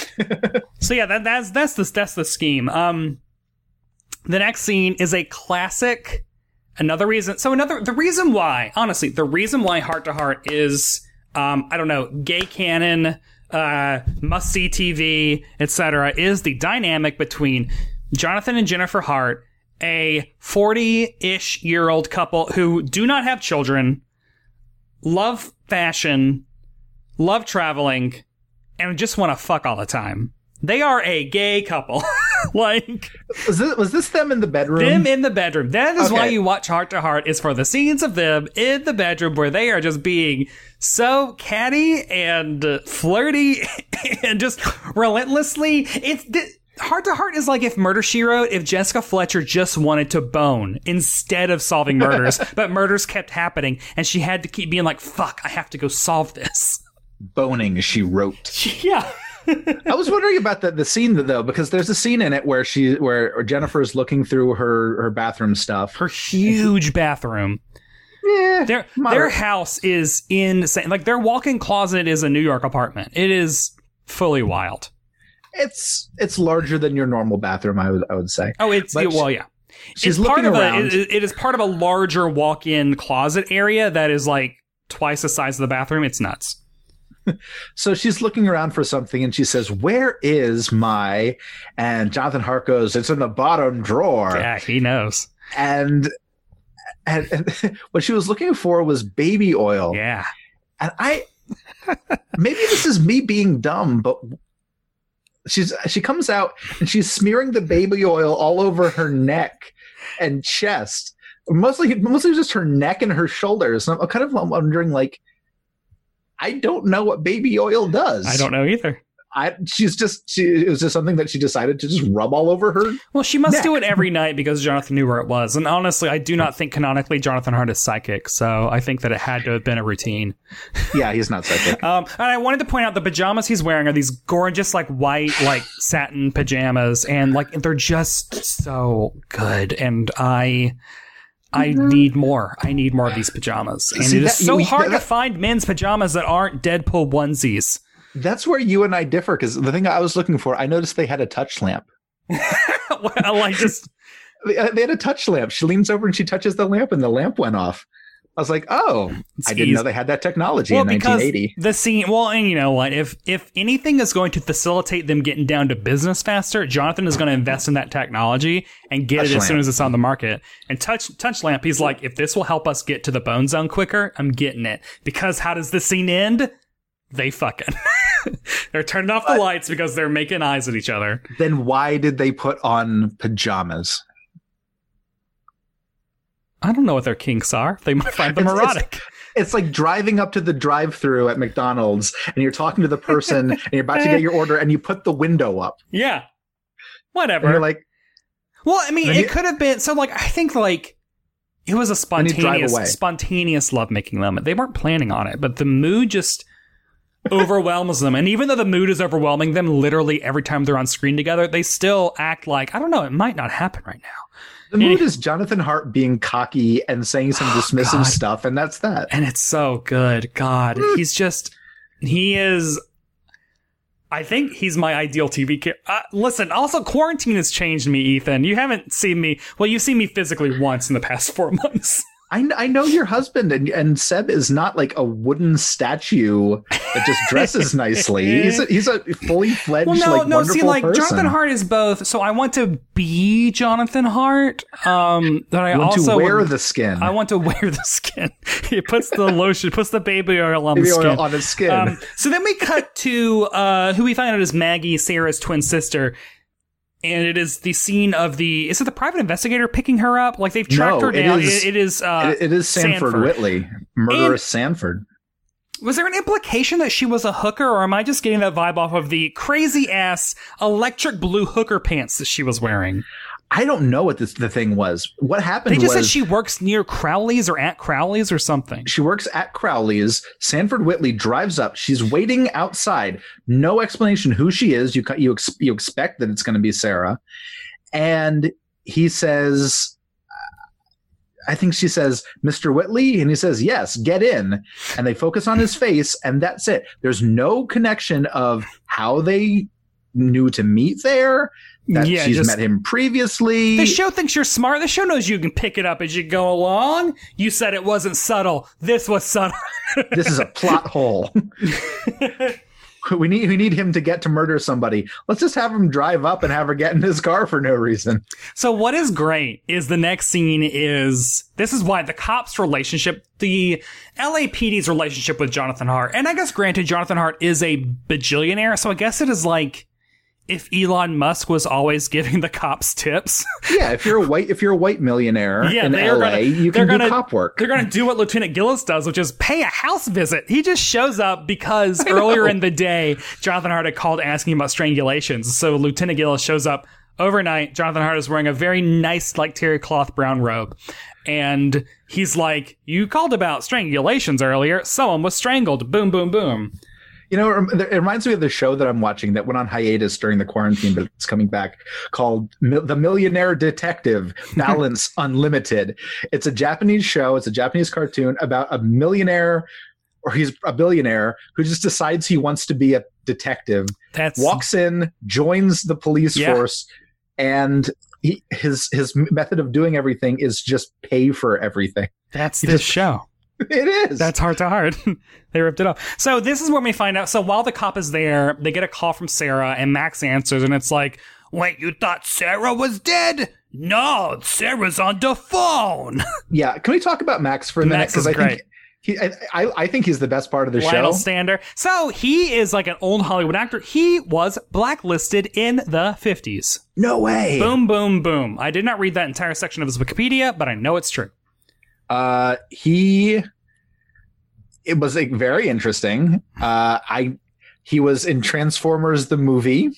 So yeah, that, that's that's the that's the scheme. Um, the next scene is a classic. Another reason. So another the reason why, honestly, the reason why Heart to Heart is, um, I don't know, gay canon, uh, must see T V, et cetera, is the dynamic between Jonathan and Jennifer Hart, a forty-ish year old couple who do not have children, love fashion, love traveling, and just want to fuck all the time. They are a gay couple. Like, Was this, was this them in the bedroom? them in the bedroom. That is why Okay. you watch Heart to Heart, is for the scenes of them in the bedroom where they are just being so catty and uh, flirty and just relentlessly. It's th- Heart to Heart is like if Murder, She Wrote, if Jessica Fletcher just wanted to bone instead of solving murders, but murders kept happening, and she had to keep being like, fuck, I have to go solve this. Boning, she wrote. Yeah. I was wondering about the, the scene, though, because there's a scene in it where she, where Jennifer's looking through her, her bathroom stuff. Her huge bathroom. Yeah, their, their house is insane. Like, their walk-in closet is a New York apartment. It is fully wild. It's it's larger than your normal bathroom, I would I would say. Oh, it's it, well, yeah. She's it's looking part of around. A, it, it is part of a larger walk-in closet area that is like twice the size of the bathroom. It's nuts. So she's looking around for something, and she says, "Where is my?" And Jonathan Hart goes, "It's in the bottom drawer." Yeah, he knows. And and, and what she was looking for was baby oil. Yeah, and I maybe this is me being dumb, but. She's she comes out and she's smearing the baby oil all over her neck and chest, mostly mostly just her neck and her shoulders. And I'm kind of wondering, like, I don't know what baby oil does. I don't know either. I she's just she it was just something that she decided to just rub all over her. Well, she must neck. do it every night because Jonathan knew where it was. And honestly, I do not think canonically Jonathan Hart is psychic, so I think that it had to have been a routine. Yeah, he's not psychic. um, and I wanted to point out the pajamas he's wearing are these gorgeous, like white, like satin pajamas, and like they're just so good. And I. I mm-hmm. need more. I need more of these pajamas. And See, it is that, so you, hard that, to find men's pajamas that aren't Deadpool onesies. That's where you and I differ, because the thing I was looking for, I noticed they had a touch lamp. Well, I just they, they had a touch lamp. She leans over and she touches the lamp, and the lamp went off. I was like, oh, it's I didn't easy. know they had that technology well, in nineteen eighty. The scene, well, and you know what? If if anything is going to facilitate them getting down to business faster, Jonathan is going to invest in that technology and get touch it as lamp. soon as it's on the market. And touch touch lamp, he's like, if this will help us get to the bone zone quicker, I'm getting it. Because how does the scene end? They fucking. They're turning off the but, lights because they're making eyes at each other. Then why did they put on pajamas? I don't know what their kinks are. They might find them it's, erotic. It's, it's like driving up to the drive-thru at McDonald's and you're talking to the person and you're about to get your order and you put the window up. Yeah. Whatever. And you're like, well, I mean, it you, could have been so. Like, I think like it was a spontaneous, spontaneous lovemaking moment. They weren't planning on it, but the mood just overwhelms them. And even though the mood is overwhelming them, literally every time they're on screen together, they still act like, I don't know, it might not happen right now. The mood is Jonathan Hart being cocky and saying some oh, dismissive God. stuff, and that's that. And it's so good. God, he's just, he is, I think he's my ideal T V character. Uh, listen, also, quarantine has changed me, Ethan. You haven't seen me, well, you've seen me physically once in the past four months. I, I know your husband, and, and Seb is not like a wooden statue that just dresses nicely. He's a, he's a fully fledged, well, no, like, no, wonderful see, like, person. Jonathan Hart is both. So I want to be Jonathan Hart. Um, but I you want also to wear would, the skin. I want to wear the skin. He puts the lotion, puts the baby oil on baby the skin. Oil on his skin. Um, so then we cut to uh, who we find out is Maggie, Sarah's twin sister. And it is the scene of the, is it the private investigator picking her up? Like they've tracked no, her down. It is, it, it is, uh, it, it is Sanford, Sanford Whitley, murderous and Sanford. Was there an implication that she was a hooker, or am I just getting that vibe off of the crazy ass electric blue hooker pants that she was wearing? I don't know what this, the thing was. What happened They just was, said she works near Crowley's or at Crowley's or something. She works at Crowley's. Sanford Whitley drives up. She's waiting outside. No explanation who she is. You you, ex, you expect that it's going to be Sarah. And he says, I think she says, Mister Whitley? And he says, yes, get in. And they focus on his face, and that's it. There's no connection of how they knew to meet there. That yeah, she's just, met him previously. The show thinks you're smart. The show knows you can pick it up as you go along. You said it wasn't subtle. This was subtle. This is a plot hole. we need we need him to get to murder somebody. Let's just have him drive up and have her get in his car for no reason. So what is great is the next scene is, this is why the cops' relationship, the L A P D's relationship with Jonathan Hart, and I guess granted Jonathan Hart is a bajillionaire, so I guess it is like, if Elon Musk was always giving the cops tips. Yeah, if you're a white if you're a white millionaire yeah, in L A, gonna, you can do gonna, cop work. They're going to do what Lieutenant Gillis does, which is pay a house visit. He just shows up because earlier in the day, Jonathan Hart had called asking about strangulations. So Lieutenant Gillis shows up overnight. Jonathan Hart is wearing a very nice, like, terry cloth brown robe. And he's like, you called about strangulations earlier. Someone was strangled. Boom, boom, boom. You know, it reminds me of the show that I'm watching that went on hiatus during the quarantine, but it's coming back, called The Millionaire Detective Balance Unlimited. It's a Japanese show. It's a Japanese cartoon about a millionaire, or he's a billionaire, who just decides he wants to be a detective. That's... Walks in, joins the police yeah. force, and he, his his method of doing everything is just pay for everything. That's he this just, show. It is. That's Heart to Heart. They ripped it off. So this is when we find out. So while the cop is there, they get a call from Sarah, and Max answers, and it's like, wait, you thought Sarah was dead? No, Sarah's on the phone. Yeah. Can we talk about Max for a minute? Max is I great. Think he, I, I, I think he's the best part of the Lionel show. Stander. So he is like an old Hollywood actor. He was blacklisted in the fifties. No way. Boom, boom, boom. I did not read that entire section of his Wikipedia, but I know it's true. Uh, he, it was like very interesting. Uh, I, he was in Transformers the movie.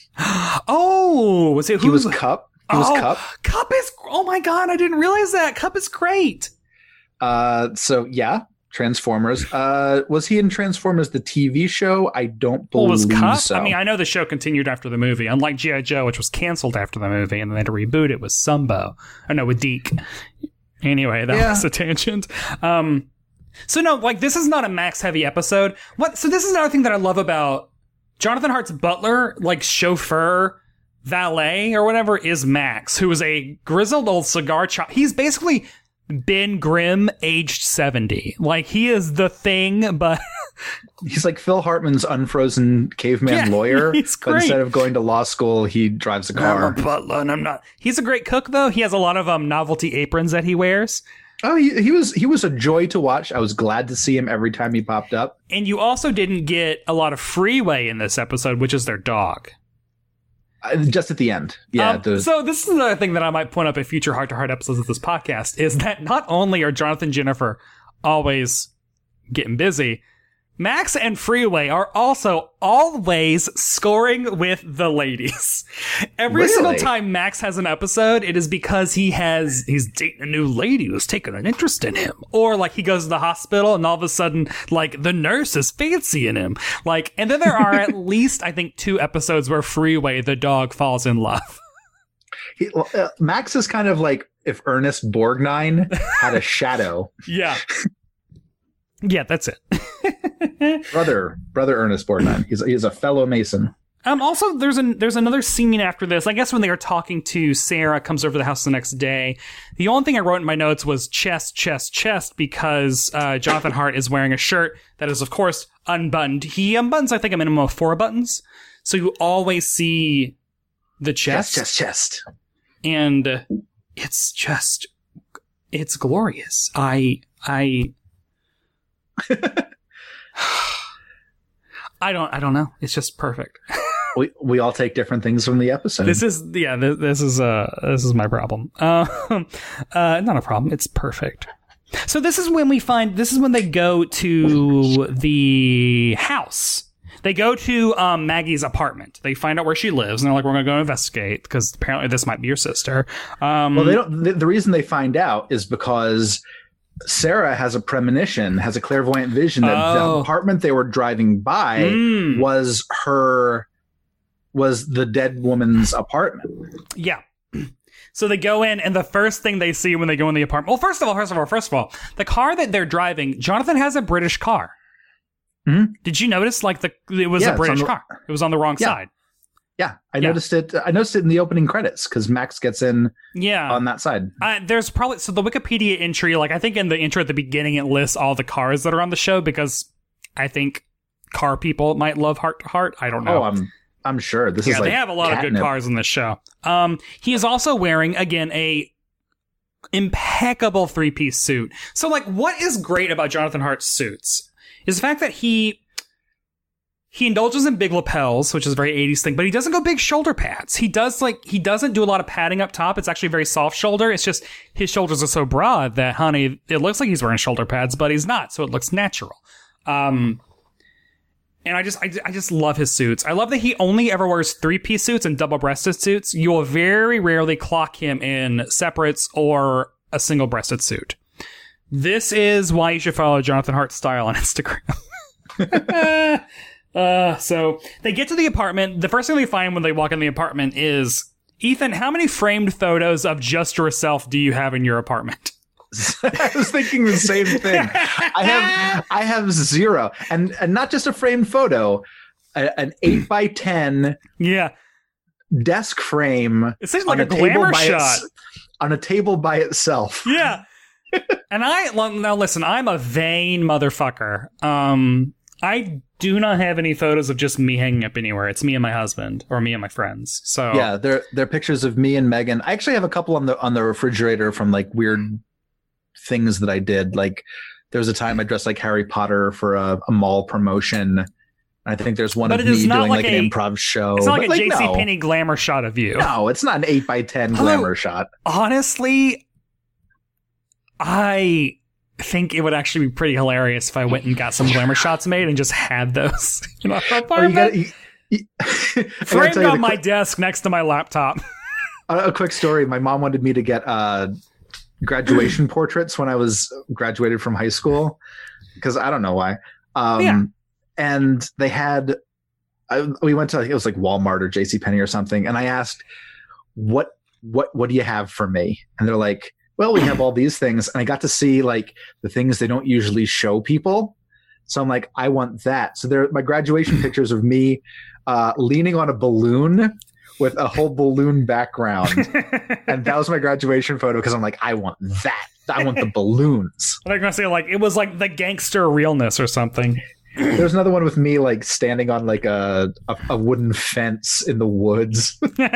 Oh, was it? He was Cup. He oh, was Cup. Cup is. Oh my god, I didn't realize that. Cup is great. Uh, so yeah, Transformers. Uh, was he in Transformers the T V show? I don't believe well, was Cup? so. I mean, I know the show continued after the movie, unlike G I. Joe, which was canceled after the movie, and then they had to reboot it with Sumbo. Oh no, with Deke. Anyway, that yeah. was a tangent. Um, so no, like, this is not a Max heavy episode. What? So this is another thing that I love about Jonathan Hart's butler, like chauffeur, valet, or whatever, is Max, who is a grizzled old cigar chop. He's basically Ben Grimm aged seventy. Like, he is the thing, but he's like Phil Hartman's unfrozen caveman yeah, lawyer. He's great. But instead of going to law school, he drives a car. I'm a butler and I'm not. He's a great cook, though. He has a lot of um novelty aprons that he wears. Oh, he, he was he was a joy to watch. I was glad to see him every time he popped up. And you also didn't get a lot of Freeway in this episode, which is their dog. Uh, just at the end. Yeah. Um, the- so this is another thing that I might point up in future Heart to Heart episodes of this podcast, is that not only are Jonathan and Jennifer always getting busy, Max and Freeway are also always scoring with the ladies. Every really? single time Max has an episode, it is because he has he's dating a new lady who's taken an interest in him. Or like he goes to the hospital and all of a sudden, like, the nurse is fancying him. Like, and then there are at least, I think, two episodes where Freeway, the dog, falls in love. He, well, uh, Max is kind of like if Ernest Borgnine had a shadow. Yeah. Yeah, that's it. brother, brother Ernest Borgnine. He's he's a fellow Mason. Um. Also, there's an there's another scene after this. I guess when they are talking to Sarah, comes over to the house the next day. The only thing I wrote in my notes was chest, chest, chest, because uh, Jonathan Hart is wearing a shirt that is, of course, unbuttoned. He unbuttons, I think, a minimum of four buttons, so you always see the chest, chest, chest, chest, and uh, it's just it's glorious. I I. I don't. I don't know. It's just perfect. we we all take different things from the episode. This is yeah. This, this is uh this is my problem. Uh, uh, not a problem. It's perfect. So this is when we find. This is when they go to the house. They go to um, Maggie's apartment. They find out where she lives, and they're like, "We're going to go investigate because apparently this might be your sister." Um, well, they don't. The, the reason they find out is because Sarah has a premonition, has a clairvoyant vision that oh. the apartment they were driving by mm. was her, was the dead woman's apartment. Yeah. So they go in, and the first thing they see when they go in the apartment, well, first of all, first of all, first of all, the car that they're driving, Jonathan has a British car. Mm-hmm. Did you notice? Like the it was yeah, a British the, car. It was on the wrong yeah. side. Yeah, I yeah. noticed it. I noticed it in the opening credits because Max gets in. Yeah. on that side. Uh, there's probably so the Wikipedia entry, like I think in the intro at the beginning, it lists all the cars that are on the show because I think car people might love Heart to Heart. I don't know. Oh, I'm I'm sure this yeah, is like they have a lot catnip. of good cars in this show. Um, he is also wearing again a impeccable three piece suit. So like, what is great about Jonathan Hart's suits is the fact that he. he indulges in big lapels, which is a very eighties thing, but he doesn't go big shoulder pads. He does like he doesn't do a lot of padding up top. It's actually very soft shoulder. It's just his shoulders are so broad that, honey, it looks like he's wearing shoulder pads, but he's not, so it looks natural. Um, and I just I, I just love his suits. I love that he only ever wears three-piece suits and double-breasted suits. You will very rarely clock him in separates or a single-breasted suit. This is why you should follow Jonathan Hart's style on Instagram. Uh, so they get to the apartment. The first thing they find when they walk in the apartment is, Ethan, how many framed photos of just yourself do you have in your apartment? I was thinking the same thing. I have I have zero, and and not just a framed photo, a, an eight by ten yeah desk frame. It seems like a, a glamour shot its, on a table by itself. Yeah, and I now listen. I'm a vain motherfucker. Um, I do not have any photos of just me hanging up anywhere. It's me and my husband, or me and my friends. So yeah, they're they're pictures of me and Megan. I actually have a couple on the on the refrigerator from like weird things that I did. Like there was a time I dressed like Harry Potter for a, a mall promotion. I think there's one but of me doing like, like a, an improv show. It's not like but a like, J C no. Penney glamour shot of you. No, it's not an eight by ten glamour shot. Honestly, I think it would actually be pretty hilarious if I went and got some glamour shots made and just had those in my apartment. You you, you, framed on my quick, desk next to my laptop. A quick story. My mom wanted me to get uh, graduation portraits when I was graduated from high school because I don't know why. Um, yeah. And they had, I, we went to, it was like Walmart or JCPenney or something. And I asked, what, what, what do you have for me? And they're like, well, we have all these things. And I got to see like the things they don't usually show people. So I'm like, I want that. So they're my graduation pictures of me uh, leaning on a balloon with a whole balloon background. And that was my graduation photo because I'm like, I want that. I want the balloons. I'm going to say like, it was like the gangster realness or something. There's another one with me like standing on like a, a, a wooden fence in the woods.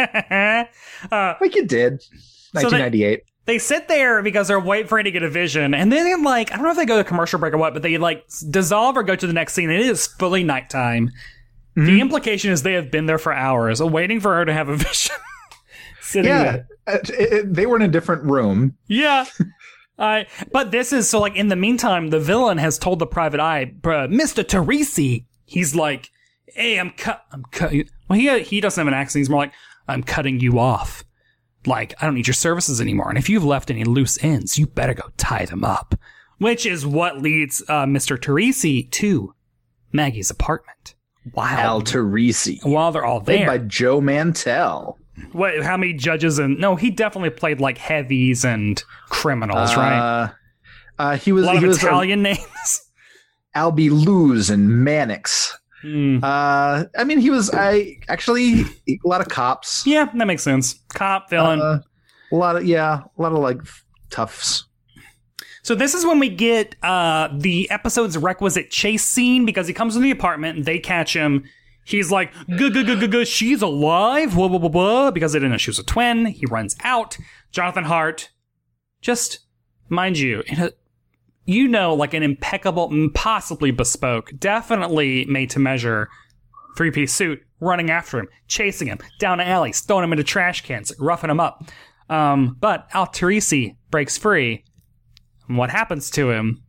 uh, like you did. nineteen ninety-eight. So they- They sit there because they're waiting for him to get a vision, and then like I don't know if they go to commercial break or what, but they like dissolve or go to the next scene. And it is fully nighttime. Mm-hmm. The implication is they have been there for hours, waiting for her to have a vision. Sitting yeah, it, it, they were in a different room. Yeah, uh, but this is so like in the meantime, the villain has told the private eye, Mister Teresi. He's like, "Hey, I'm cut. I'm cut." Well, he he doesn't have an accent. He's more like, "I'm cutting you off. Like, I don't need your services anymore. And if you've left any loose ends, you better go tie them up." Which is what leads uh, Mister Teresi to Maggie's apartment. Wow. Al Teresi. While they're all there. Played by Joe Mantel. What? How many judges? And no, he definitely played like heavies and criminals, uh, right? Uh, he was a lot he of was Italian a, names. Albie Luz and Mannix. Mm. Uh, I mean, he was I actually a lot of cops. Yeah, that makes sense. Cop, villain, uh, a lot of yeah, a lot of like toughs. So this is when we get uh, the episode's requisite chase scene because he comes in the apartment and they catch him. He's like, "Good, good, good, good, good. She's alive." Blah blah blah blah. Because they didn't know she was a twin. He runs out. Jonathan Hart, just mind you, in a, you know, like an impeccable, impossibly bespoke, definitely made to measure three-piece suit, running after him, chasing him down alleys, throwing him into trash cans, roughing him up. Um, but Al Teresi breaks free. And what happens to him?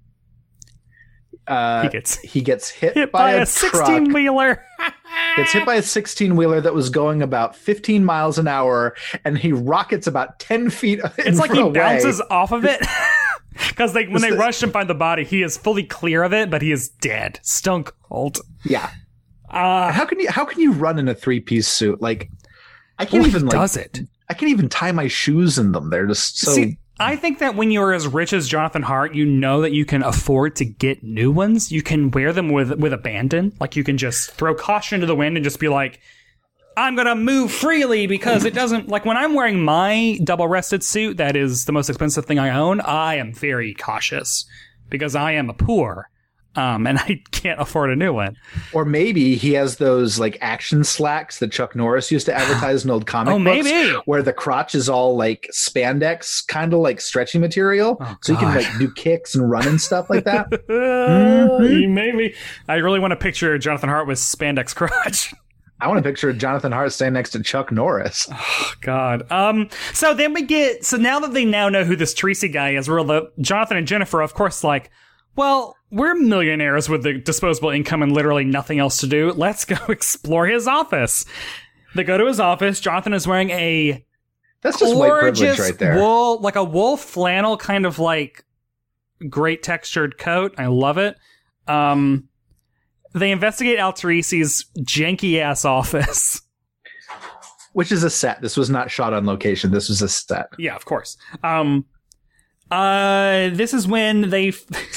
Uh, he gets he gets hit, hit by, by a, a sixteen-wheeler. Gets hit by a sixteen-wheeler that was going about fifteen miles an hour, and he rockets about ten feet. It's like he away. bounces off of it. Because they, when they the, rush and find the body, he is fully clear of it, but he is dead, stone cold. Yeah. Uh, how can you how can you run in a three-piece suit? Like, I can't even like, does it? I can't even tie my shoes in them. They're just so. See, I think that when you're as rich as Jonathan Hart, you know that you can afford to get new ones. You can wear them with with abandon. Like you can just throw caution to the wind and just be like, I'm going to move freely because it doesn't... Like, when I'm wearing my double-breasted suit, that is the most expensive thing I own, I am very cautious because I am a poor. Um, and I can't afford a new one. Or maybe he has those like action slacks that Chuck Norris used to advertise in old comic oh, books, maybe. where the crotch is all like spandex, kind of like stretchy material, oh, so you can like do kicks and run and stuff like that. mm-hmm. Maybe. I really want to picture Jonathan Hart with spandex crotch. I want to picture Jonathan Hart standing next to Chuck Norris. Oh, God. Um. So then we get. So now that they now know who this Tracy guy is, we're the Jonathan and Jennifer, of course, like, well, we're millionaires with the disposable income and literally nothing else to do. Let's go explore his office. They go to his office. Jonathan is wearing a that's just white privilege right there. Wool, like a wool flannel kind of like great textured coat. I love it. Um. They investigate Al Teresi's janky-ass office. Which is a set. This was not shot on location. This was a set. Yeah, of course. Um, uh, this is when they...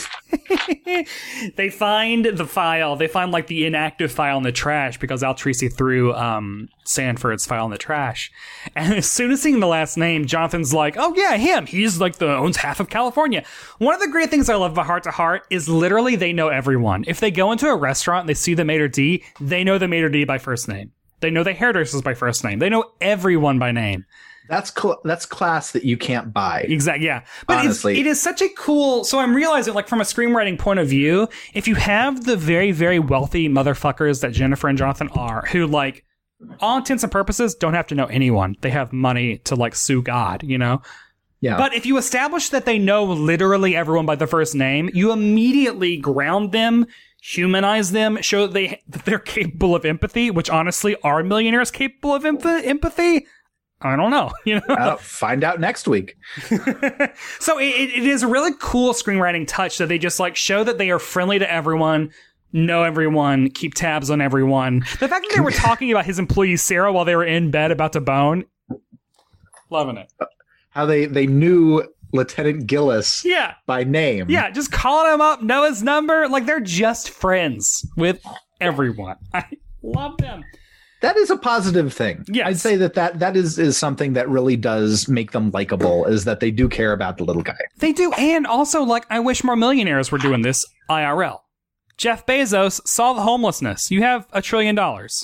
they find the file. They find, like, the inactive file in the trash because Al Teresi threw um, Sanford's file in the trash. And as soon as seeing the last name, Jonathan's like, oh, yeah, him. He's, like, the owns half of California. One of the great things I love about Heart to Heart is literally they know everyone. If they go into a restaurant and they see the maitre d', they know the maitre d' by first name. They know the hairdressers by first name. They know everyone by name. That's cl- that's class that you can't buy. Exactly, yeah. But honestly, it's, it is such a cool... So I'm realizing, like, from a screenwriting point of view, if you have the very, very wealthy motherfuckers that Jennifer and Jonathan are, who, like, all intents and purposes, don't have to know anyone. They have money to, like, sue God, you know? Yeah. But if you establish that they know literally everyone by the first name, you immediately ground them, humanize them, show that, they, that they're capable of empathy, which, honestly, are millionaires capable of em- empathy? I don't know, you know. Uh, find out next week. So it, it is a really cool screenwriting touch that they just like show that they are friendly to everyone, know everyone, keep tabs on everyone. The fact that they were talking about his employee Sarah while they were in bed about to bone, loving it. How they they knew Lieutenant Gillis, yeah, by name. Yeah, just calling him up, know his number, like they're just friends with everyone. I love them. That is a positive thing. Yes. I'd say that that, that is, is something that really does make them likable, is that they do care about the little guy. They do, and also, like, I wish more millionaires were doing this I R L. Jeff Bezos, solve homelessness. You have a trillion dollars.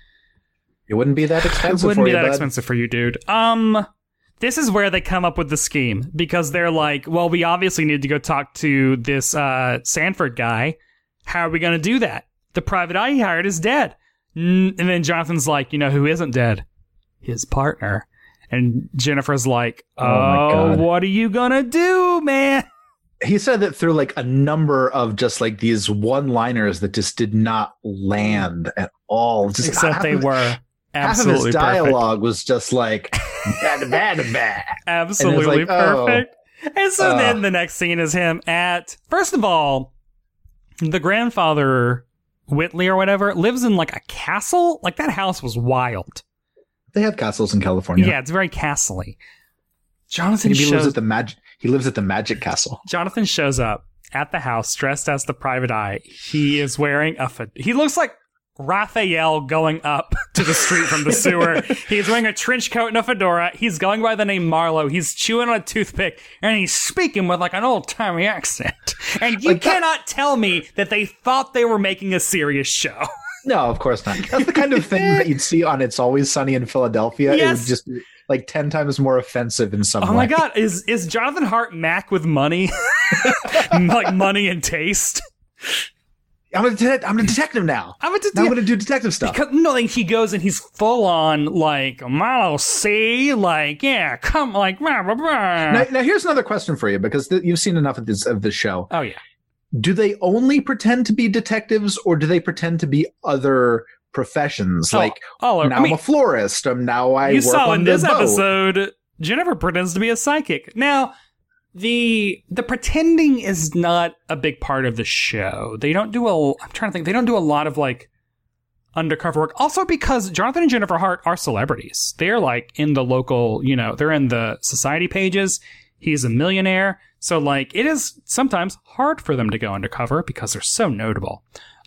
It wouldn't be that expensive It wouldn't for be you, that bud. expensive for you, dude. Um, this is where they come up with the scheme, because they're like, well, we obviously need to go talk to this uh, Sanford guy. How are we going to do that? The private eye he hired is dead. And then Jonathan's like, you know who isn't dead? His partner. And Jennifer's like, oh, oh what are you gonna do, man? He said that through like a number of just like these one-liners that just did not land at all. Just Except they were absolutely half of his dialogue perfect. was just like, bad, bad, bad. Absolutely like, oh, perfect. And so uh, then the next scene is him at, first of all, the grandfather... Whitley or whatever lives in like a castle. Like that house was wild. They have castles in California. Yeah, it's very castle-y. Jonathan Maybe shows he lives at the magic. He lives at the Magic Castle. Jonathan shows up at the house dressed as the private eye. He is wearing a. Fe- he looks like Raphael going up to the street from the sewer. He's wearing a trench coat and a fedora. He's going by the name Marlowe. He's chewing on a toothpick, and he's speaking with like an old-timey accent. And you like that- cannot tell me that they thought they were making a serious show. No, of course not. That's the kind of thing that you'd see on It's Always Sunny in Philadelphia. Yes. It would just be like ten times more offensive in some Oh way. my God, is is Jonathan Hart Mac with money? Like money and taste? I'm a, det- I'm a detective now. I'm a Now I'm detective. going to do detective stuff. Because, no, like, he goes and he's full on, like, Marlowe, see? Like, yeah, come, like, blah, blah, blah. Now, now, here's another question for you, because th- you've seen enough of this of this show. Oh, yeah. Do they only pretend to be detectives, or do they pretend to be other professions? Oh, like, all over. now I mean, I'm a florist. Um, now I you work saw on in the this boat. episode, Jennifer pretends to be a psychic. Now, the the pretending is not a big part of the show. They don't do a, I'm trying to think, they don't do a lot of, like, undercover work. Also because Jonathan and Jennifer Hart are celebrities. They're, like, in the local, you know, they're in the society pages. He's a millionaire. So, like, it is sometimes hard for them to go undercover because they're so notable.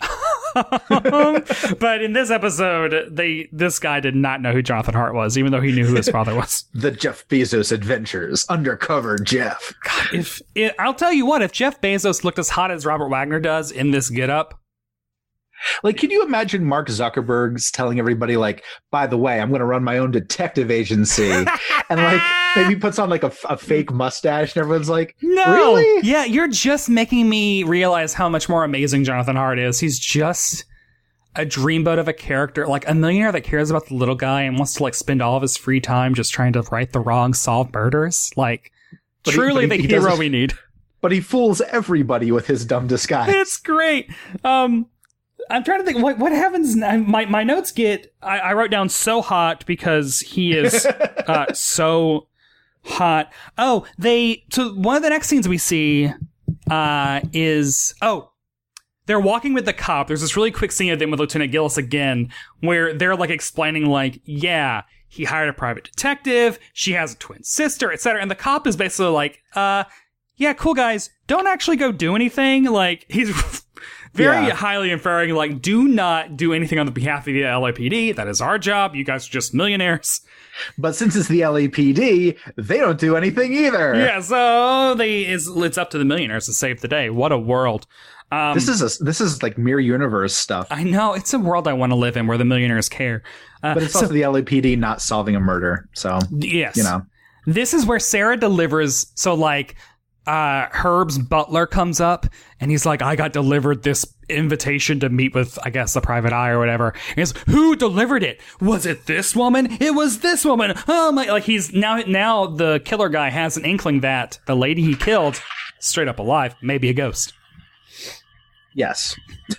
But in this episode, they this guy did not know who Jonathan Hart was, even though he knew who his father was. The Jeff Bezos Adventures, Undercover Jeff. God, if it, I'll tell you what, if Jeff Bezos looked as hot as Robert Wagner does in this getup. Like, can you imagine Mark Zuckerberg's telling everybody, like, by the way, I'm going to run my own detective agency, and like maybe puts on like a, a fake mustache, and everyone's like, no, really? Yeah, you're just making me realize how much more amazing Jonathan Hart is. He's just a dreamboat of a character, like a millionaire that cares about the little guy and wants to like spend all of his free time just trying to right the wrong, solve murders. Like, but truly he, he, the he hero we need. But he fools everybody with his dumb disguise. It's great. Um. I'm trying to think what what happens. My my notes get. I, I wrote down so hot because he is uh, so hot. Oh, they. So one of the next scenes we see uh, is oh, they're walking with the cop. There's this really quick scene of them with Lieutenant Gillis again, where they're like explaining like, yeah, he hired a private detective. She has a twin sister, et cetera. And the cop is basically like, uh, yeah, cool guys, don't actually go do anything. Like he's. Very yeah. highly inferring, like, do not do anything on the behalf of the L A P D. That is our job. You guys are just millionaires. But since it's the L A P D, they don't do anything either. Yeah, so they it's, it's up to the millionaires to save the day. What a world. Um, this is a, this is like Mirror Universe stuff. I know. It's a world I want to live in where the millionaires care. Uh, but it's so, also the L A P D not solving a murder. So, yes. You know. This is where Sarah delivers. So, like, Uh, Herb's butler comes up and he's like, I got delivered this invitation to meet with, I guess, the private eye or whatever. And he's, who delivered it? Was it this woman? It was this woman. Oh my, like he's now, now the killer guy has an inkling that the lady he killed, straight up alive, may be a ghost. Yes.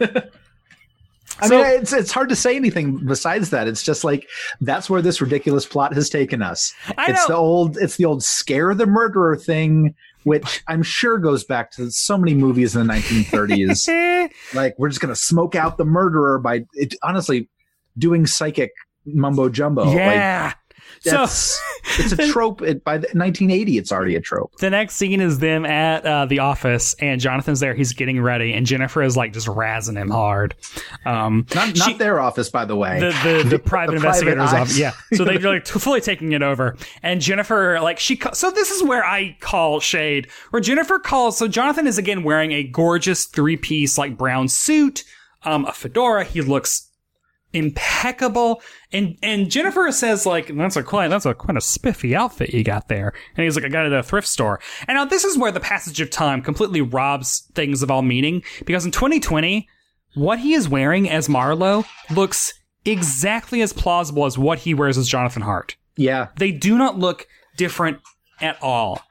I so, mean, it's it's hard to say anything besides that. It's just like that's where this ridiculous plot has taken us. I it's know. the old it's the old scare the murderer thing, which I'm sure goes back to so many movies in the nineteen thirties. Like, we're just gonna smoke out the murderer by it, honestly doing psychic mumbo jumbo. Yeah. Like, so it's a trope. It, by the, nineteen eighty, it's already a trope. The next scene is them at uh, the office, and Jonathan's there. He's getting ready, and Jennifer is like just razzing him hard. Um, not not she, their office, by the way. The the, the, the private the investigator's private office. Yeah. So they're like fully taking it over, and Jennifer like she. So this is where I call shade. Where Jennifer calls. So Jonathan is again wearing a gorgeous three piece like brown suit, um, a fedora. He looks impeccable, and and Jennifer says like, that's a quite that's a quite a spiffy outfit you got there, and he's like, I got it at a thrift store. And now this is where the passage of time completely robs things of all meaning, because in twenty twenty what he is wearing as Marlowe looks exactly as plausible as what he wears as Jonathan Hart. Yeah, they do not look different at all.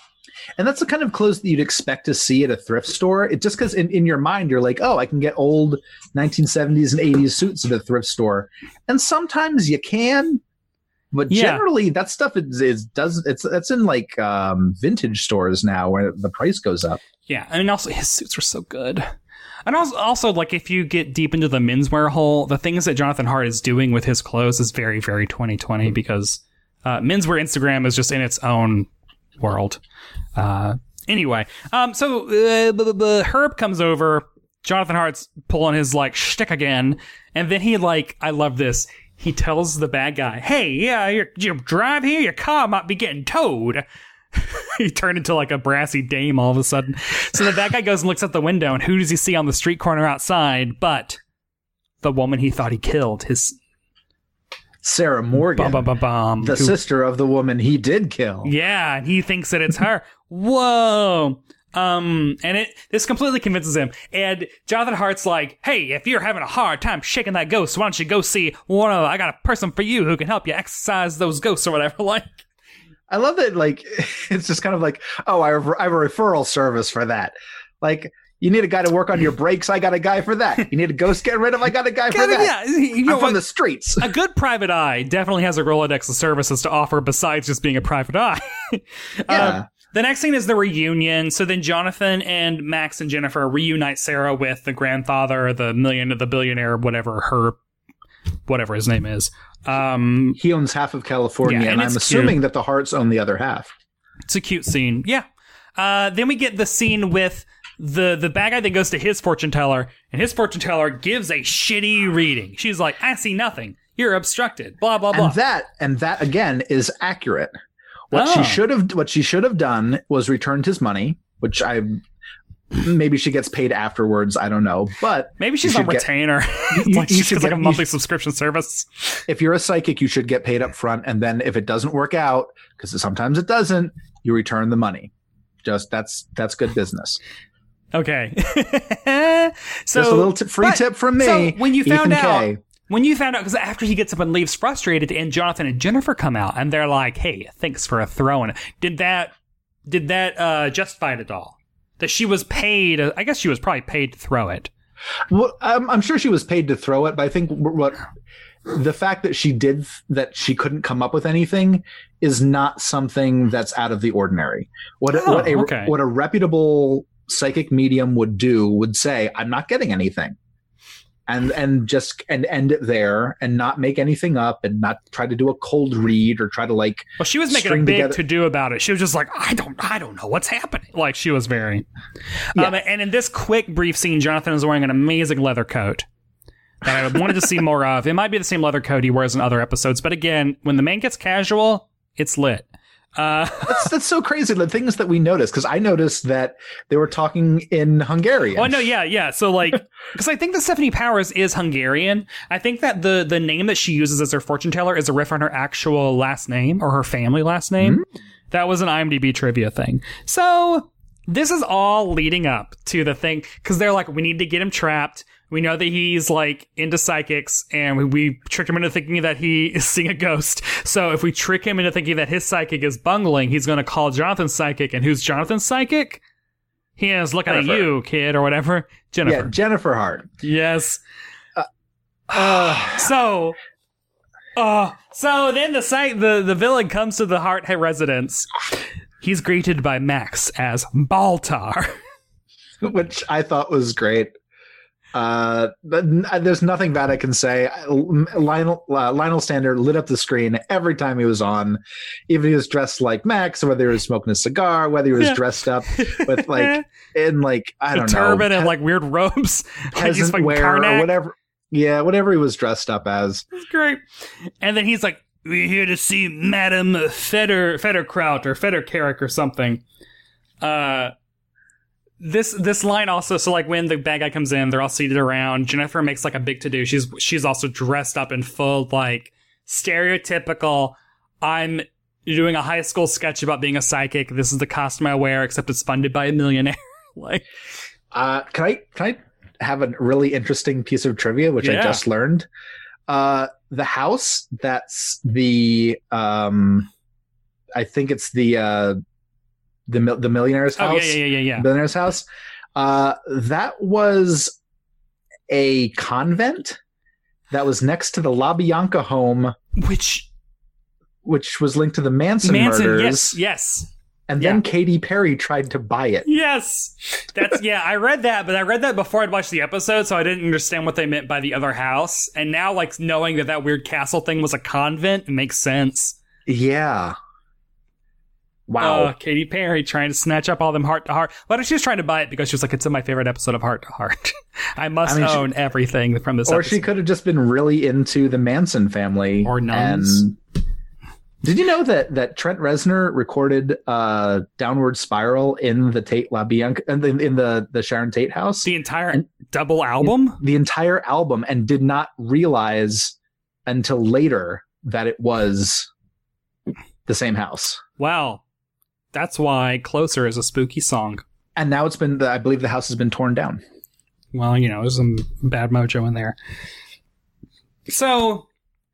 And that's the kind of clothes that you'd expect to see at a thrift store. It just because in, in your mind, you're like, oh, I can get old nineteen seventies and eighties suits at a thrift store. And sometimes you can, but yeah. generally that stuff is, is does it's it's in like um, vintage stores now where the price goes up. Yeah. I mean, also his suits are so good. And also, also, like, if you get deep into the menswear hole, the things that Jonathan Hart is doing with his clothes is very, very twenty twenty, because uh, menswear Instagram is just in its own world. Uh, anyway, um, so uh, b- b- Herb comes over. Jonathan Hart's pulling his like shtick again, and then he like, I love this. He tells the bad guy, "Hey, yeah, you you drive here, your car might be getting towed." He turned into like a brassy dame all of a sudden. So the bad guy goes and looks out the window, and who does he see on the street corner outside? But the woman he thought he killed, his. Sarah Morgan, bum, bum, bum, bum, the who, sister of the woman he did kill. Yeah, and he thinks that it's her. Whoa. Um, and it this completely convinces him. And Jonathan Hart's like, hey, if you're having a hard time shaking that ghost, why don't you go see one of, I got a person for you who can help you exorcise those ghosts or whatever. Like, I love that. Like, it's just kind of like, oh, I have, I have a referral service for that. Like, you need a guy to work on your brakes. I got a guy for that. You need a ghost get rid of. I got a guy for that. Yeah, you know I'm from what? the streets. A good private eye definitely has a Rolodex of services to offer besides just being a private eye. Yeah. Um, the next thing is the reunion. So then Jonathan and Max and Jennifer reunite Sarah with the grandfather, the million, the billionaire, whatever her, whatever his name is. Um, he owns half of California, yeah, and, and I'm assuming cute. that the Harts own the other half. It's a cute scene. Yeah. Uh, then we get the scene with the the bad guy then goes to his fortune teller, and his fortune teller gives a shitty reading. She's like, I see nothing. You're obstructed. Blah blah blah. And that and that again is accurate. What Oh. she should have what she should have done was returned his money, which I maybe she gets paid afterwards. I don't know, but Maybe she's you on should get- retainer. It's you- like you she's should like get- a you monthly should- subscription service. if you're a psychic, you should get paid up front, and then if it doesn't work out, because sometimes it doesn't, you return the money. Just that's that's good business. Okay. so Just a little tip, free but- tip from me. So when you found Ethan out, K. when you found out, because after he gets up and leaves frustrated, and Jonathan and Jennifer come out, and they're like, "Hey, thanks for a throwing." Did that did that uh, justify it at all? That she was paid? I guess she was probably paid to throw it. Well, I'm, I'm sure she was paid to throw it, but I think what the fact that she did that she couldn't come up with anything is not something that's out of the ordinary. What Oh, what a okay. what a reputable psychic medium would do would say, "I'm not getting anything," and and just and end it there and not make anything up and not try to do a cold read or try to like. Well, she was making a string big together- to do about it. She was just like, I don't, I don't know what's happening. Like she was very. Yeah. Um, and in this quick, brief scene, Jonathan is wearing an amazing leather coat that I wanted to see more of. It might be the same leather coat he wears in other episodes, but again, when the man gets casual, it's lit. Uh, That's that's so crazy. The things that we noticed, because I noticed that they were talking in Hungarian. oh no, yeah, yeah. So like, because I think that Stephanie Powers is Hungarian. I think that the the name that she uses as her fortune teller is a riff on her actual last name or her family last name. Mm-hmm. That was an IMDb trivia thing. So this is all leading up to the thing because they're like, we need to get him trapped. We know that he's like into psychics, and we, we tricked him into thinking that he is seeing a ghost. So if we trick him into thinking that his psychic is bungling, he's going to call Jonathan's psychic. And who's Jonathan's psychic? He is looking Jennifer. at you, kid, or whatever. Jennifer. Yeah, Jennifer Hart. Yes. Uh, So, uh, so then the site, the, the villain comes to the Hart residence. He's greeted by Max as Baltar. which I thought was great. Uh, but n- there's nothing bad I can say. Lionel uh, Lionel Stander lit up the screen every time he was on, even if he was dressed like Max, or whether he was smoking a cigar, whether he was Yeah. dressed up with like in like I The don't turban know, and like weird robes. Like he's peasant fucking wear or Karnak. whatever. Yeah, whatever he was dressed up as. It's great. And then he's like, we're here to see Madame Feder Federkraut or Federcarrick or something. Uh This this line also, so like when the bad guy comes in, they're all seated around. Jennifer makes like a big to do. She's she's also dressed up in full like stereotypical. I'm doing a high school sketch about being a psychic. This is the costume I wear, except it's funded by a millionaire. like, Uh, can I can I have a really interesting piece of trivia which Yeah. I just learned? Uh, the house that's the um, I think it's the uh, the mil- the millionaire's oh house. yeah yeah yeah yeah yeah. Millionaire's house. Uh, that was a convent that was next to the La Bianca home, Which which was linked to the Manson, Manson? murders. Yes yes. And Yeah. then Katy Perry tried to buy it. Yes, that's yeah. I read that, but I read that before I'd watched the episode, so I didn't understand what they meant by the other house. And now, like knowing that that weird castle thing was a convent, it makes sense. Yeah. Wow. Uh, Katy Perry trying to snatch up all them Heart to Heart. But she was trying to buy it because she was like, "It's in my favorite episode of Heart to Heart. I must I mean, she- own everything from this." or episode. she could have just been really into the Manson family Or nuns. And did you know that that Trent Reznor recorded uh, "Downward Spiral" in the Tate La Bianca in the, in the the Sharon Tate house, the entire And- double album. the entire album, and did not realize until later that it was the same house. Wow, that's why "Closer" is a spooky song. And now it's been, the, I believe, the house has been torn down. Well, you know, there's some bad mojo in there. So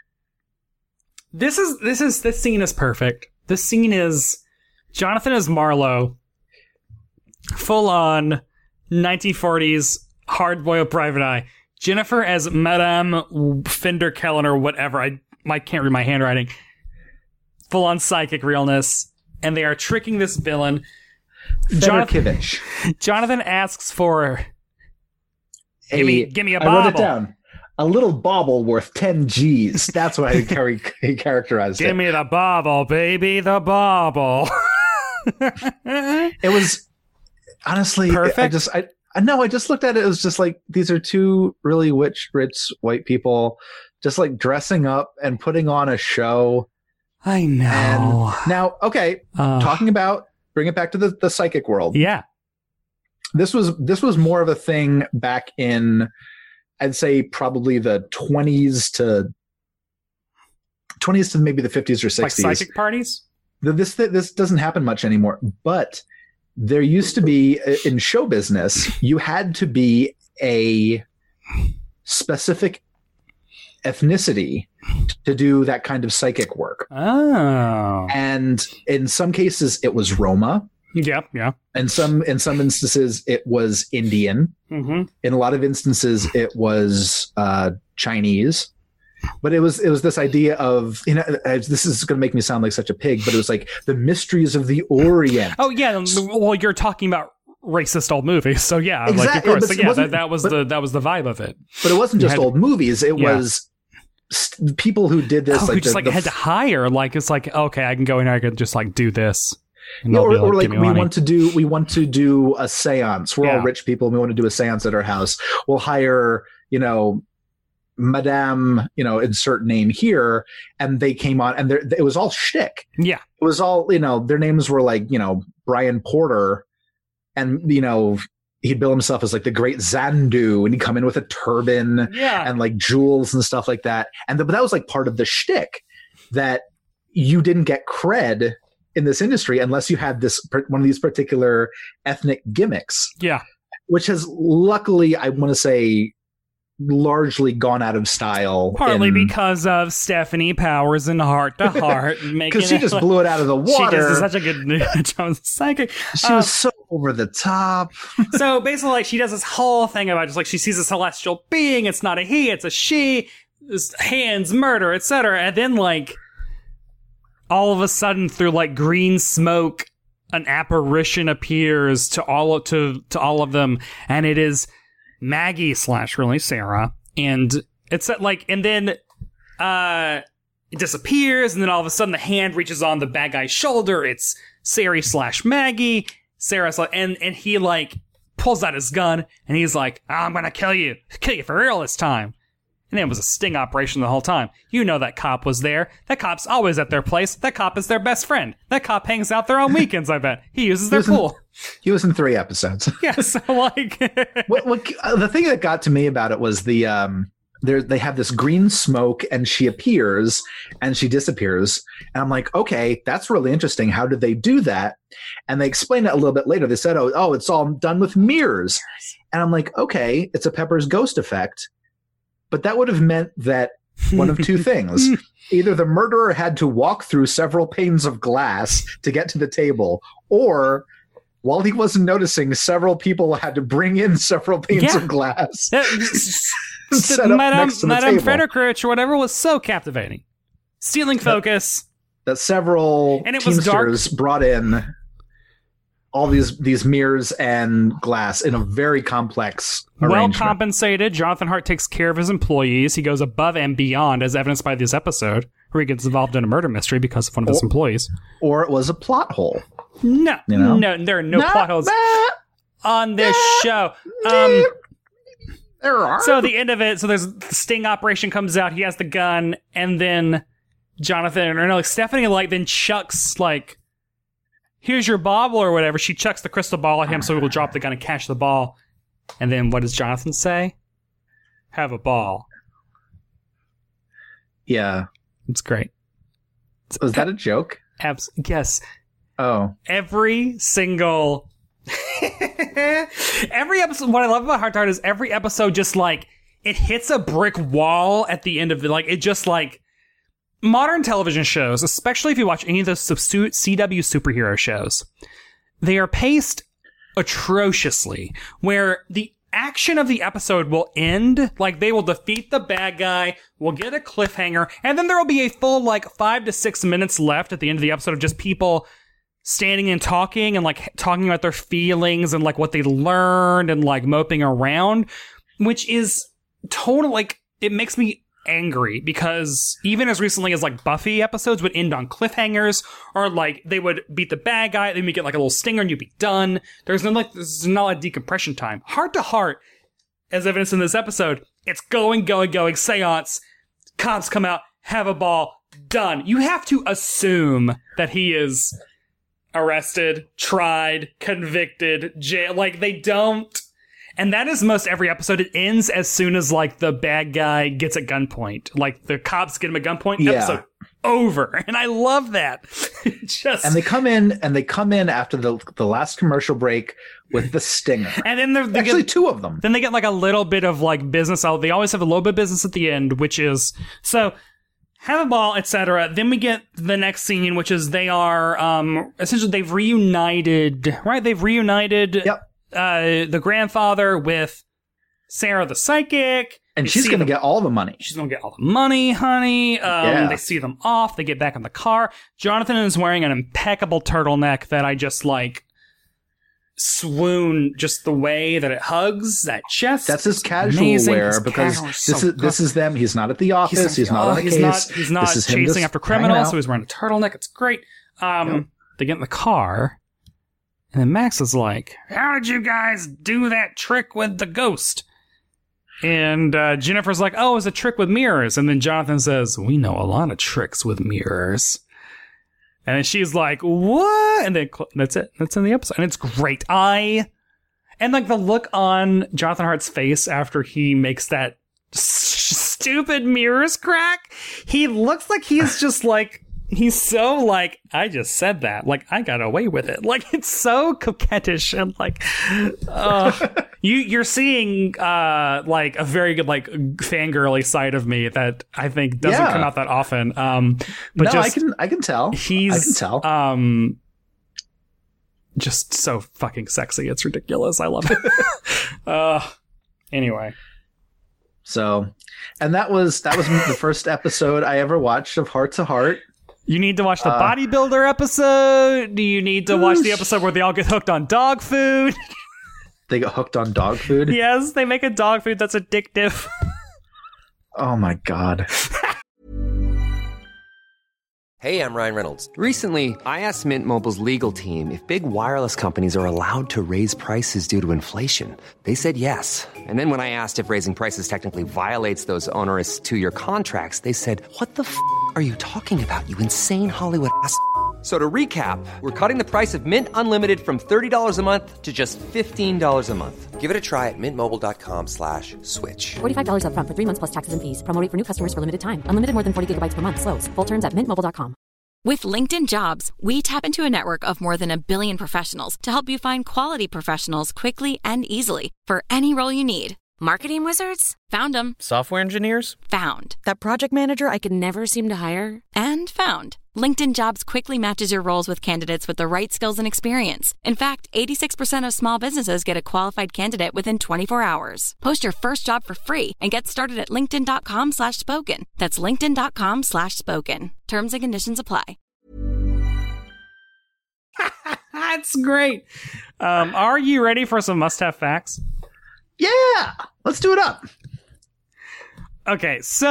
this is this is this scene is perfect. This scene is Jonathan as Marlowe, full on nineteen forties hard boiled private eye. Jennifer as Madame Fender Kellen or whatever. I I can't read my handwriting. Full on psychic realness, and they are tricking this villain. Jonathan, Fedorkevich. Jonathan asks for Give me- give me a I wrote it bauble. down. A little bauble worth ten G's. That's what I carry, he characterized Give it. me the bauble, baby, the bauble. It was honestly, perfect. I just I, I no, I just looked at it. It was just like these are two really rich, rich white people, just like dressing up and putting on a show. I know. And now, okay, uh, talking about bring it back to the, the psychic world. Yeah, this was this was more of a thing back in, I'd say probably the twenties to twenties to maybe the fifties or sixties. Like psychic parties. This this doesn't happen much anymore, but there used to be in show business, you had to be a specific ethnicity to do that kind of psychic work. Oh. And in some cases it was Roma. Yeah, yeah. In some in some instances it was Indian. Mm-hmm. In a lot of instances it was uh, Chinese. But it was it was this idea of, you know, this is going to make me sound like such a pig, but it was like the mysteries of the Orient. Oh yeah, well you're talking about racist old movies, so yeah, exactly. like of course, but so, yeah, that, that, that was but, the that was the vibe of it. But it wasn't just had, old movies; it yeah. was st- people who did this, oh, like who just the, like the, had to hire. Like it's like okay, I can go in here, I can just like do this. Yeah, or, like, or like we money. want to do we want to do a seance. We're yeah. all rich people, and we want to do a seance at our house. We'll hire, you know, Madame, you know, insert name here, and they came on, and it was all shtick. Yeah, it was all, you know, their names were like, you know, Brian Porter, and you know, he'd bill himself as like the Great Zandu, and he'd come in with a turban, yeah, and like jewels and stuff like that. And the, but that was like part of the shtick, that you didn't get cred in this industry unless you had this one of these particular ethnic gimmicks. Yeah, which has luckily, I want to say, largely gone out of style. Partly in, because of Stephanie Powers and Heart to Heart. Because she just like, blew it out of the water. She does such a good job as a psychic. She uh, was so over the top. So basically, like, she does this whole thing about just like she sees a celestial being. It's not a he, it's a she. This hands, murder, et cetera. And then, like, all of a sudden, through like green smoke, an apparition appears to all to to all of them, and it is Maggie slash really Sarah, and it's like, and then uh it disappears, and then all of a sudden the hand reaches on the bad guy's shoulder. It's Sarah slash Maggie. Sarah's like, and and he like pulls out his gun, and he's like, oh, I'm gonna kill you, kill you for real this time. And it was a sting operation the whole time. You know that cop was there. That cop's always at their place. That cop is their best friend. That cop hangs out there on weekends, I bet. He uses their he in, pool. He was in three episodes. Yeah, so like... what, what, uh, the thing that got to me about it was the... Um, there, they have this green smoke, and she appears, and she disappears. And I'm like, okay, that's really interesting. How did they do that? And they explained it a little bit later. They said, oh, oh, it's all done with mirrors. And I'm like, okay, it's a Pepper's Ghost effect. But that would have meant that one of two things. Either the murderer had to walk through several panes of glass to get to the table, or while he wasn't noticing, several people had to bring in several panes yeah. of glass. set up Madame, next to the Madame Frederickrich or whatever was so captivating. Stealing focus. That, that several and it teamsters was dark. brought in all these these mirrors and glass in a very complex arrangement. Well compensated. Jonathan Hart takes care of his employees. He goes above and beyond, as evidenced by this episode, where he gets involved in a murder mystery because of one of or, his employees. Or it was a plot hole. No, you know? no, there are no nah, plot holes nah, on this nah, show. Um, there are. So the end of it, so there's the sting operation comes out. He has the gun, and then Jonathan, or no, like Stephanie, like then chucks like, here's your bauble or whatever. She chucks the crystal ball at him, so he will drop the gun and catch the ball. And then what does Jonathan say? Have a ball. Yeah. It's great. Was that a joke? Abs- yes. Oh. Every single... every episode... What I love about Heart to Heart is every episode just, like, it hits a brick wall at the end of it. Like, it just, like... Modern television shows, especially if you watch any of those C W superhero shows, they are paced atrociously, where the action of the episode will end, like they will defeat the bad guy, we'll get a cliffhanger, and then there will be a full, like, five to six minutes left at the end of the episode of just people standing and talking and, like, talking about their feelings and, like, what they learned and, like, moping around, which is total, like, it makes me angry because even as recently as like Buffy episodes would end on cliffhangers, or like they would beat the bad guy, then you get like a little stinger and you'd be done. There's no like there's not a lot of decompression time. Heart to Heart, as evidenced in this episode, it's going, going, going, seance, cops come out, have a ball, done. You have to assume that he is arrested, tried, convicted, jail. Like, they don't. And that is most every episode. It ends as soon as, like, the bad guy gets at gunpoint. Like, the cops get him at gunpoint. Yeah. Episode over. And I love that. Just and they come in, and they come in after the the last commercial break with the stinger. And then they're, they actually get, two of them. Then they get, like, a little bit of, like, business. They always have a little bit of business at the end, which is... So... have a ball, et cetera. Then we get the next scene, which is they are um, essentially they've reunited, right? They've reunited yep. uh, the grandfather with Sarah the psychic, and you she's going to get all the money. She's going to get all the money, honey. Um, yeah. They see them off. They get back in the car. Jonathan is wearing an impeccable turtleneck that I just like. Swoon, just the way that it hugs that chest. That's his casual amazing. wear his because is this so is good. this is them. He's not at the office. He's, he's not oh, on a he's case. Not, he's not chasing after criminals, so he's wearing a turtleneck. It's great. Um, yep. They get in the car, and then Max is like, "How did you guys do that trick with the ghost?" And uh, Jennifer's like, "Oh, it was a trick with mirrors." And then Jonathan says, "We know a lot of tricks with mirrors." And then she's like, "What?" And then that's it. That's in the episode, and it's great. I. And, like, the look on Jonathan Hart's face after he makes that s- stupid mirrors crack, he looks like he's just, like, he's so, like, I just said that. Like, I got away with it. Like, it's so coquettish and, like, uh, you, you're seeing, uh, like, a very good, like, fangirly side of me that I think doesn't yeah. come out that often. Um, but no, just, I can, I can tell. He's, I can tell. Um, just so fucking sexy. It's ridiculous. I love it. uh, anyway. So, and that was, that was the first episode I ever watched of Heart to Heart. You need to watch the uh, bodybuilder episode. Do you need to watch the episode where they all get hooked on dog food? They get hooked on dog food? Yes, they make a dog food that's addictive. Oh my God. Hey, I'm Ryan Reynolds. Recently, I asked Mint Mobile's legal team if big wireless companies are allowed to raise prices due to inflation. They said yes. And then when I asked if raising prices technically violates those onerous two-year contracts, they said, what the f*** are you talking about, you insane Hollywood ass f- So to recap, we're cutting the price of Mint Unlimited from thirty dollars a month to just fifteen dollars a month. Give it a try at mintmobile.com slash switch. forty-five dollars up front for three months plus taxes and fees. Promo rate for new customers for limited time. Unlimited more than forty gigabytes per month. Slows full terms at mint mobile dot com. With LinkedIn Jobs, we tap into a network of more than a billion professionals to help you find quality professionals quickly and easily for any role you need. Marketing wizards? Found them. Software engineers? Found. That project manager I could never seem to hire? And found. LinkedIn Jobs quickly matches your roles with candidates with the right skills and experience. In fact, eighty-six percent of small businesses get a qualified candidate within twenty-four hours. Post your first job for free and get started at linkedin.com slash spoken. That's linkedin.com slash spoken. Terms and conditions apply. That's great. Um, are you ready for some must-have facts? Yeah, let's do it up. Okay, so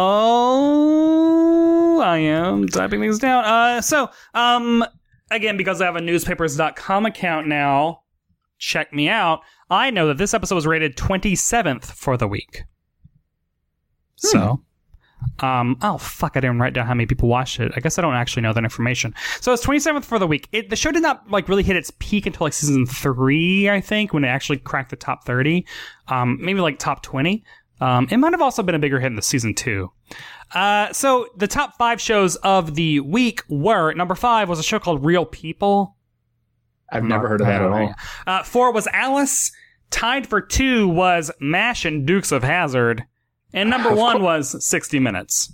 I am typing these down. Uh, so, um, again, because I have a newspapers dot com account now, check me out. I know that this episode was rated twenty-seventh for the week. So, um, oh, fuck, I didn't write down how many people watched it. I guess I don't actually know that information. So it's twenty-seventh for the week. It, the show did not, like, really hit its peak until, like, season three, I think, when it actually cracked the top thirty. Um, maybe, like, top twenty. Um, it might have also been a bigger hit in the season two. Uh, so the top five shows of the week were, number five was a show called Real People. I've never heard of that at all. Uh, four was Alice. Tied for two was MASH and Dukes of Hazzard. And number one was sixty minutes.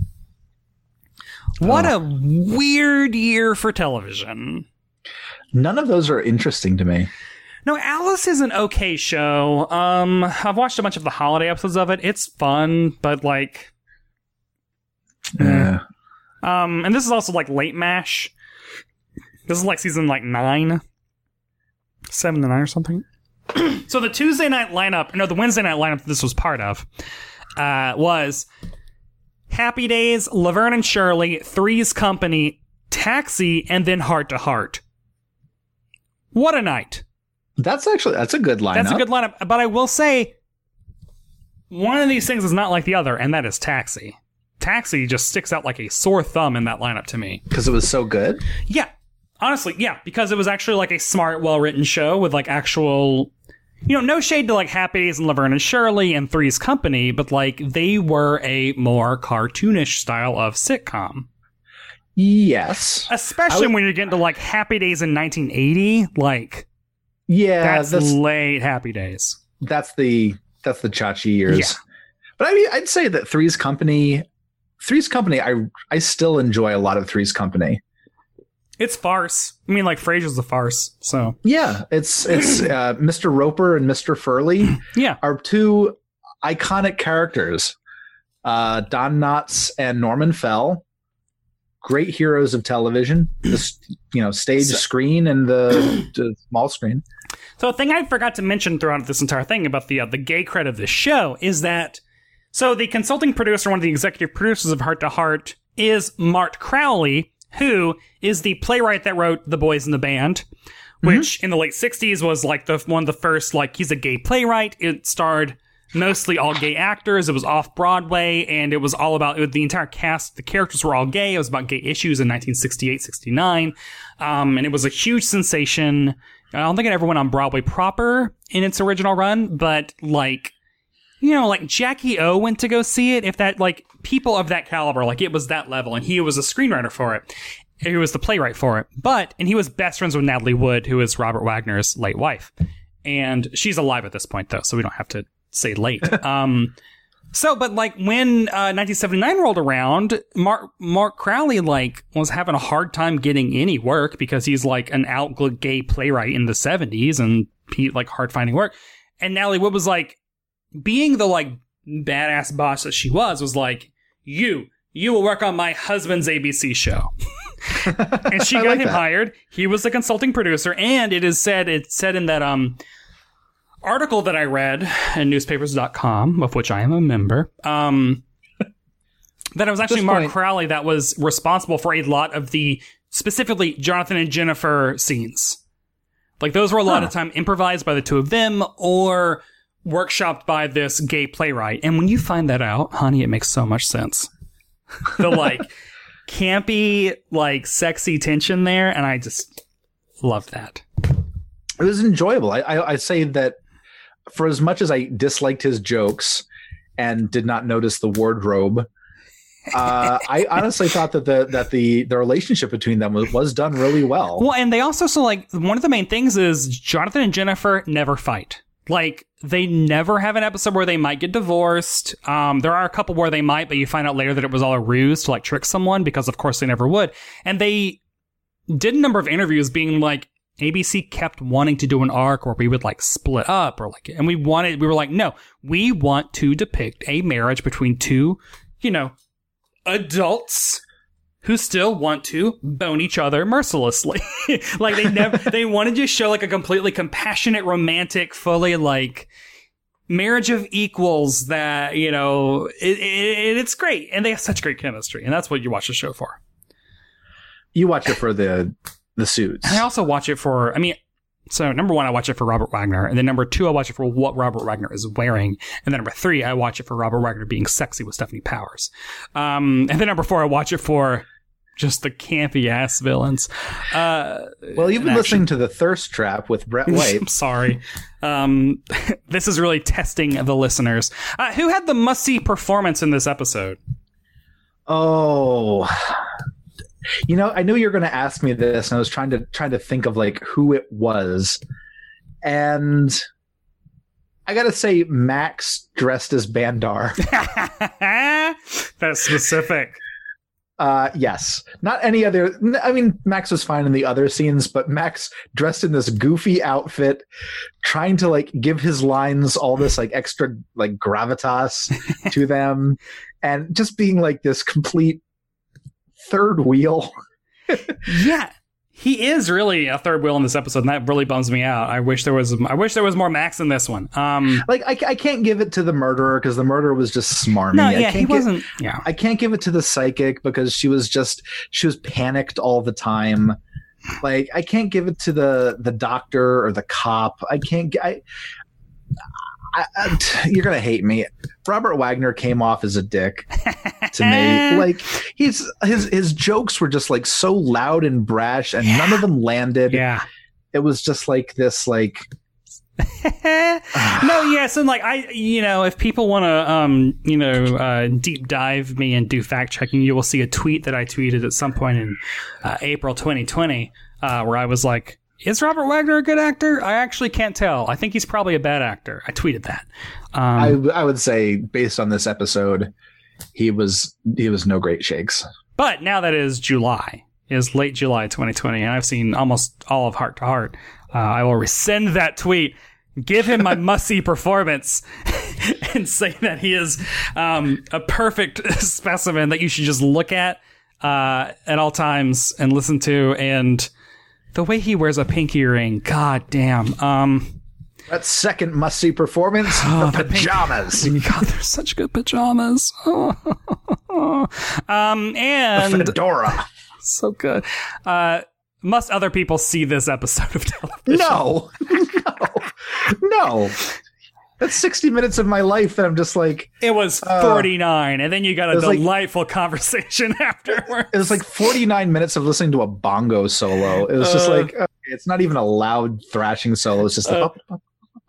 What oh. a weird year for television. None of those are interesting to me. No, Alice is an okay show. Um, I've watched a bunch of the holiday episodes of it. It's fun, but like... Yeah. Um, and this is also like late MASH. This is like season like nine. Seven to nine or something. So the Tuesday night lineup, no, the Wednesday night lineup this was part of, uh, was Happy Days, Laverne and Shirley, Three's Company, Taxi, and then Heart to Heart. What a night. That's actually, that's a good lineup. That's a good lineup. But I will say, one of these things is not like the other, and that is Taxi. Taxi just sticks out like a sore thumb in that lineup to me. Because it was so good? Yeah. Honestly, yeah. Because it was actually like a smart, well-written show with like actual... You know, no shade to like Happy Days and Laverne and Shirley and Three's Company, but like they were a more cartoonish style of sitcom. Yes. Especially would, when you're getting to like Happy Days in nineteen eighty, like yeah, that's, that's late Happy Days. That's the that's the Chachi years. Yeah. But I mean, I'd say that Three's Company, Three's Company, I I still enjoy a lot of Three's Company. It's farce. I mean, like Frasier's a farce. So yeah, it's it's uh, Mister Roper and Mister Furley. Yeah, are two iconic characters. Uh, Don Knotts and Norman Fell, great heroes of television. The you know stage, so, screen, and the, the small screen. So a thing I forgot to mention throughout this entire thing about the uh, the gay cred of this show is that so the consulting producer, one of the executive producers of Heart to Heart, is Mart Crowley, who is the playwright that wrote The Boys in the Band, which mm-hmm. in the late sixties was like the one of the first, like, he's a gay playwright. It starred mostly all gay actors. It was off Broadway, and it was all about, it, the entire cast, the characters were all gay. It was about gay issues in nineteen sixty-eight, sixty-nine. Um, and it was a huge sensation. I don't think it ever went on Broadway proper in its original run, but like, you know, like Jackie O went to go see it. If that, like, people of that caliber, like it was that level, and he was a screenwriter for it. He was the playwright for it. But, and he was best friends with Natalie Wood, who is Robert Wagner's late wife. And she's alive at this point, though, so we don't have to say late. um, so, but like when uh, nineteen seventy-nine rolled around, Mark, Mark Crowley, like, was having a hard time getting any work because he's like an out gay playwright in the seventies and he, like, hard finding work. And Natalie Wood was like, being the like badass boss that she was, was like, you, you will work on my husband's A B C show. And she got like him that. hired. He was the consulting producer, and it is said, it said in that um article that I read in newspapers dot com, of which I am a member, um, that it was actually Mark point. Crowley that was responsible for a lot of the, specifically Jonathan and Jennifer scenes. Like those were a lot huh. of time improvised by the two of them, or workshopped by this gay playwright. And when you find that out, honey, it makes so much sense. The like campy, like sexy tension there, and I just loved that. It was enjoyable. I, I I say that for as much as I disliked his jokes and did not notice the wardrobe, uh, I honestly thought that the that the the relationship between them was, was done really well. Well, and they also, so like one of the main things is Jonathan and Jennifer never fight. Like, they never have an episode where they might get divorced. Um, there are a couple where they might, but you find out later that it was all a ruse to, like, trick someone, because, of course, they never would. And they did a number of interviews being like, A B C kept wanting to do an arc where we would, like, split up, or, like, and we wanted, we were like, no, we want to depict a marriage between two, you know, adults who still want to bone each other mercilessly. Like, they never, they wanted to show like a completely compassionate, romantic, fully like marriage of equals that, you know, it, it, it's great. And they have such great chemistry. And that's what you watch the show for. You watch it for the, the suits. And I also watch it for, I mean, so number one, I watch it for Robert Wagner. And then number two, I watch it for what Robert Wagner is wearing. And then number three, I watch it for Robert Wagner being sexy with Stephanie Powers. Um, and then number four, I watch it for just the campy ass villains. Uh, well, you've been listening to The Thirst Trap with Brett White. I'm sorry. Um, this is really testing the listeners. Uh, who had the must-see performance in this episode? Oh, you know, I knew you were going to ask me this, and I was trying to trying to think of like who it was, and I got to say Max dressed as Bandar. That's specific. Uh, yes. Not any other. I mean, Max was fine in the other scenes, but Max dressed in this goofy outfit, trying to like give his lines all this like extra like gravitas to them, and just being like this complete third wheel. Yeah. He is really a third wheel in this episode, and that really bums me out. I wish there was. I wish there was more Max in this one. Um, like I, I can't give it to the murderer because the murderer was just smarmy. No, I yeah, can't he gi- wasn't. Yeah, I can't give it to the psychic because she was just she was panicked all the time. Like I can't give it to the the doctor or the cop. I can't. I, I, I, you're gonna hate me. Robert Wagner came off as a dick to me. Like he's his his jokes were just like so loud and brash, and yeah. none of them landed. Yeah, it was just like this. Like no, yes, and like I, you know, if people want to, um, you know, uh, deep dive me and do fact checking, you will see a tweet that I tweeted at some point in uh, April twenty twenty, uh, where I was like, is Robert Wagner a good actor? I actually can't tell. I think he's probably a bad actor. I tweeted that. Um, I, I would say, based on this episode, he was he was no great shakes. But now that is July, it is late July twenty twenty, and I've seen almost all of Heart to Heart. Uh, I will rescind that tweet, give him my must-see performance, and say that he is um, a perfect specimen that you should just look at uh, at all times and listen to, and the way he wears a pinky ring, god damn. Um, that second must-see performance, oh, the pajamas. The god, they're such good pajamas. um, and the fedora. So good. Uh, must other people see this episode of television? No. no. No. That's sixty minutes of my life that I'm just like... It was forty-nine, uh, and then you got a delightful like, conversation afterwards. It was like forty-nine minutes of listening to a bongo solo. It was uh, just like, uh, it's not even a loud thrashing solo. It's just like... Uh,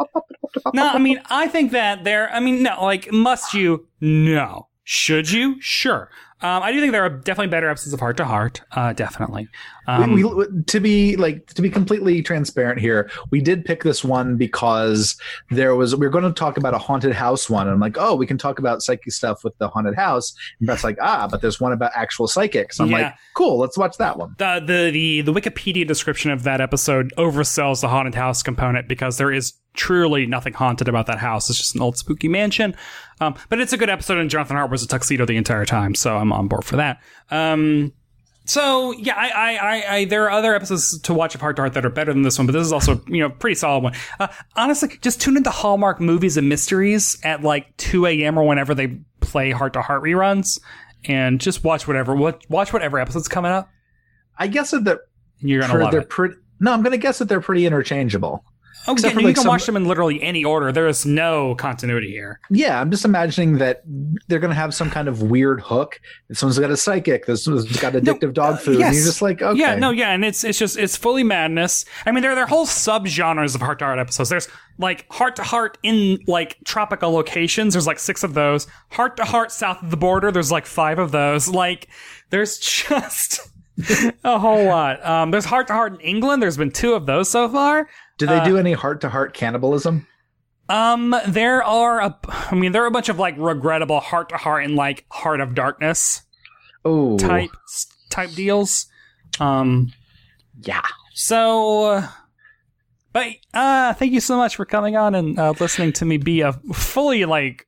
no, I mean, I think that there... I mean, no, like, must you? No. Should you? Sure. Um, I do think there are definitely better episodes of Heart to Heart. Uh, definitely. Um, we, we, to be like to be completely transparent here, we did pick this one because there was we were going to talk about a haunted house one. And I'm like, oh, we can talk about psychic stuff with the haunted house. And Brett's like, ah, but there's one about actual psychics. I'm yeah. like, cool, let's watch that one. The, the the the Wikipedia description of that episode oversells the haunted house component because there is truly nothing haunted about that house. It's just an old spooky mansion. Um, but it's a good episode, and Jonathan Hart wears a tuxedo the entire time, so I'm on board for that. Um, so yeah, I, I, I, I, there are other episodes to watch of Heart to Heart that are better than this one, but this is also, you know, pretty solid one. Uh, honestly, just tune into Hallmark Movies and Mysteries at like two a.m. or whenever they play Heart to Heart reruns, and just watch whatever watch whatever episode's coming up. I guess that they're, you're gonna love they're it. Pretty, no, I'm gonna guess that they're pretty interchangeable. Oh, yeah, you like can some, watch them in literally any order. There is no continuity here. Yeah, I'm just imagining that they're going to have some kind of weird hook. This one's got a psychic. This one's got addictive no, dog food. Uh, yes. And you're just like, okay. Yeah, no, yeah, and it's it's just it's fully madness. I mean, there there are whole subgenres of Heart to Heart episodes. There's like Heart to Heart in like tropical locations. There's like six of those. Heart to Heart south of the border. There's like five of those. Like, there's just a whole lot. Um, there's Heart to Heart in England. There's been two of those so far. Do they uh, do any heart-to-heart cannibalism? Um, there are a, I mean, there are a bunch of like regrettable heart-to-heart and like Heart of Darkness oh type type deals. Um, yeah. So, uh, but uh, thank you so much for coming on and uh, listening to me be a fully like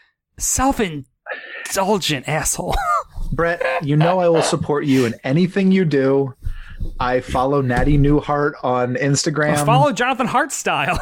self-indulgent asshole. Brett, you know I will support you in anything you do. I follow Natty Newhart on Instagram. Well, follow Jonathan Hart style.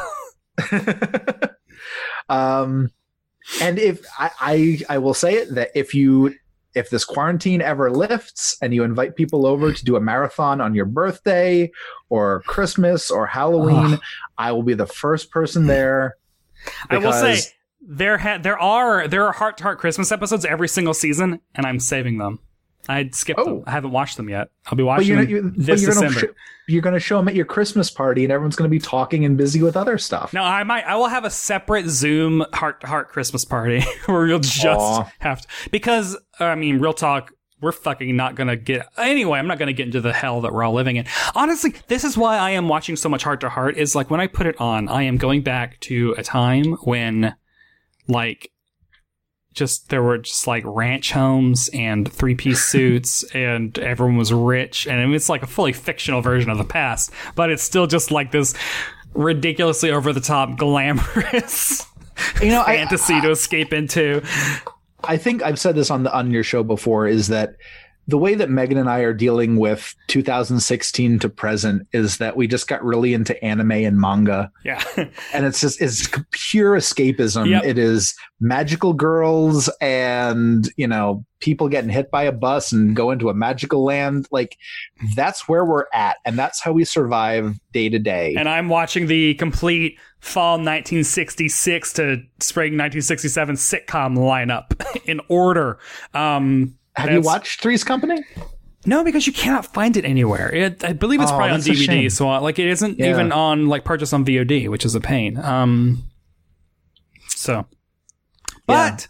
um, and if I, I, I will say it that if you, if this quarantine ever lifts and you invite people over to do a marathon on your birthday or Christmas or Halloween, oh. I will be the first person there. I will say there ha- there are there are Heart to Heart Christmas episodes every single season, and I'm saving them. I'd skip oh. them. I haven't watched them yet. I'll be watching you're, them you're, this you're December. Gonna sh- you're going to show them at your Christmas party, and everyone's going to be talking and busy with other stuff. No, I might. I will have a separate Zoom Heart to Heart Christmas party where you'll just Aww. have to. Because I mean, real talk, we're fucking not going to get. Anyway, I'm not going to get into the hell that we're all living in. Honestly, this is why I am watching so much Heart to Heart. Is like when I put it on, I am going back to a time when, like. Just there were just like ranch homes and three piece suits and everyone was rich. And I mean, it's like a fully fictional version of the past, but it's still just like this ridiculously over the top glamorous you know, fantasy I, I, to escape into. I think I've said this on the on your show before is that the way that Megan and I are dealing with two thousand sixteen to present is that we just got really into anime and manga. Yeah. And it's just, it's pure escapism. Yep. It is magical girls and, you know, people getting hit by a bus and go into a magical land. Like, that's where we're at. And that's how we survive day to day. And I'm watching the complete fall nineteen sixty-six to spring nineteen sixty-seven sitcom lineup in order. Um, Have you watched Three's Company? No, because you cannot find it anywhere. It, I believe it's oh, probably on D V D, so uh, like it isn't yeah. even on like purchase on V O D, which is a pain. Um, so, but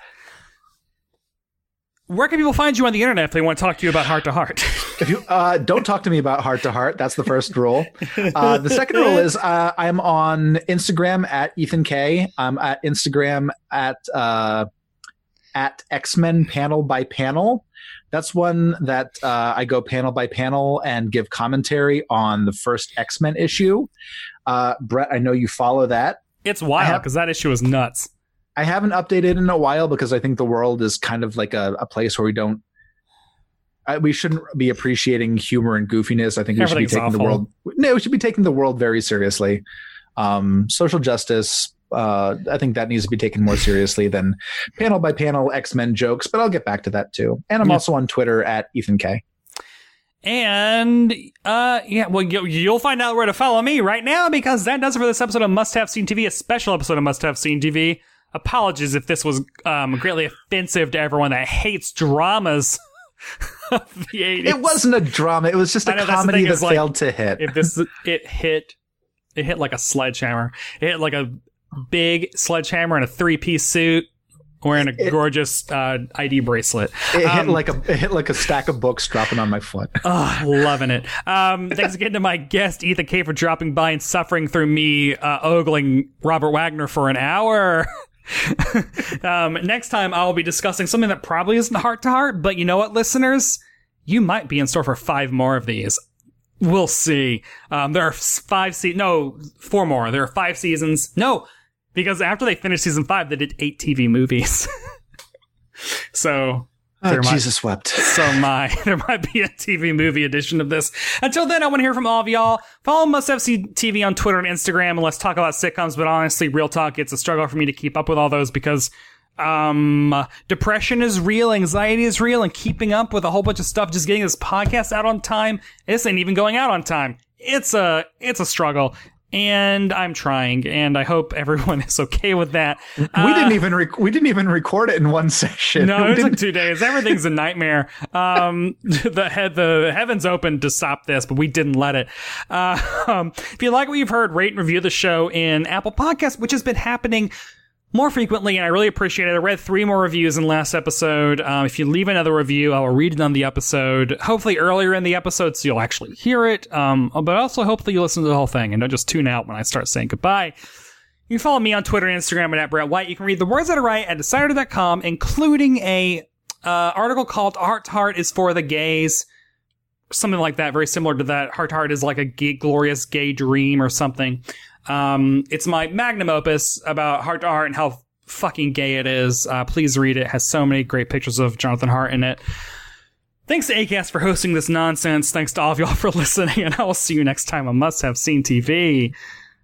yeah. where can people find you on the internet if they want to talk to you about Heart to Heart? If you uh, don't talk to me about Heart to Heart, that's the first rule. Uh, the second rule is uh, I'm on Instagram at Ethan K. I'm at Instagram at uh, at X-Men Panel by Panel. That's one that uh, I go panel by panel and give commentary on the first X-Men issue. Uh, Brett, I know you follow that. It's wild because that issue is nuts. I haven't updated in a while because I think the world is kind of like a, a place where we don't I, we shouldn't be appreciating humor and goofiness. I think we should be taking awful. the world. No, we should be taking the world very seriously. Um, social justice. Uh, I think that needs to be taken more seriously than panel by panel X-Men jokes, but I'll get back to that too. And I'm yeah. also on Twitter at Ethan K. And uh, yeah, well, you, you'll find out where to follow me right now because that does it for this episode of Must Have Seen T V, a special episode of Must Have Seen T V. Apologies if this was um, greatly offensive to everyone that hates dramas of the eighties. It wasn't a drama. It was just a know, comedy that failed like, to hit. If this it hit, it hit like a sledgehammer. It hit like a big sledgehammer in a three-piece suit wearing a it, gorgeous uh, I D bracelet. It um, hit like a it hit like a stack of books dropping on my foot. Oh, loving it. Um, thanks again to my guest Ethan K for dropping by and suffering through me uh, ogling Robert Wagner for an hour. um, next time I'll be discussing something that probably isn't Heart to Heart, but you know what, listeners? You might be in store for five more of these. We'll see. Um, there are five se- no, four more. There are five seasons. No, because after they finished season five, they did eight T V movies. so, oh, Jesus might, wept. So my there might be a T V movie edition of this. Until then, I want to hear from all of y'all. Follow Must Have Seen T V on Twitter and Instagram, and let's talk about sitcoms. But honestly, real talk, it's a struggle for me to keep up with all those because um, depression is real, anxiety is real, and keeping up with a whole bunch of stuff, just getting this podcast out on time, this ain't even going out on time. It's a it's a struggle. And I'm trying, and I hope everyone is okay with that. We uh, didn't even rec- we didn't even record it in one session. No, it was like two days. Everything's a nightmare. Um, the head the heavens opened to stop this, but we didn't let it. Uh, um, if you like what you've heard, rate and review the show in Apple Podcasts, which has been happening more frequently, and I really appreciate it. I read three more reviews in last episode. Um, if you leave another review, I will read it on the episode, hopefully earlier in the episode, so you'll actually hear it. Um, but also hopefully you listen to the whole thing and don't just tune out when I start saying goodbye. You can follow me on Twitter and Instagram at Brett White. You can read the words that I write at Decider dot com, including a uh, article called Heart to Heart is for the Gays. Something like that, very similar to that. Heart to Heart is like a gay, glorious gay dream or something. Um, it's my magnum opus about Heart to Heart and how fucking gay it is. Uh, please read it. It has so many great pictures of Jonathan Hart in it. Thanks to Acast for hosting this nonsense. Thanks to all of y'all for listening, and I will see you next time on Must Have Seen T V.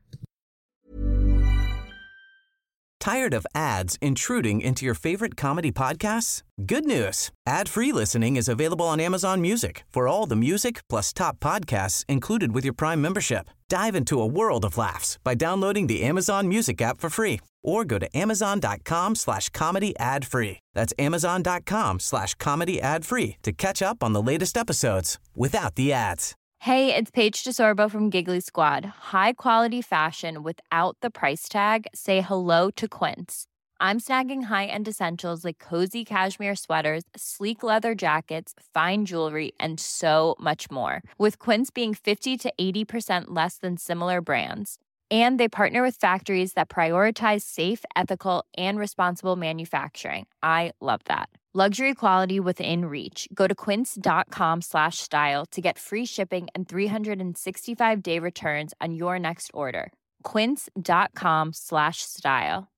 Tired of ads intruding into your favorite comedy podcasts? Good news. Ad-free listening is available on Amazon Music for all the music plus top podcasts included with your Prime membership. Dive into a world of laughs by downloading the Amazon Music app for free or go to amazon.com slash comedy ad free. That's amazon.com slash comedy ad free to catch up on the latest episodes without the ads. Hey, it's Paige DeSorbo from Giggly Squad. High quality fashion without the price tag. Say hello to Quince. I'm snagging high-end essentials like cozy cashmere sweaters, sleek leather jackets, fine jewelry, and so much more. With Quince being fifty to eighty percent less than similar brands. And they partner with factories that prioritize safe, ethical, and responsible manufacturing. I love that. Luxury quality within reach. Go to quince.com slash style to get free shipping and three sixty-five day returns on your next order. Quince.com slash style.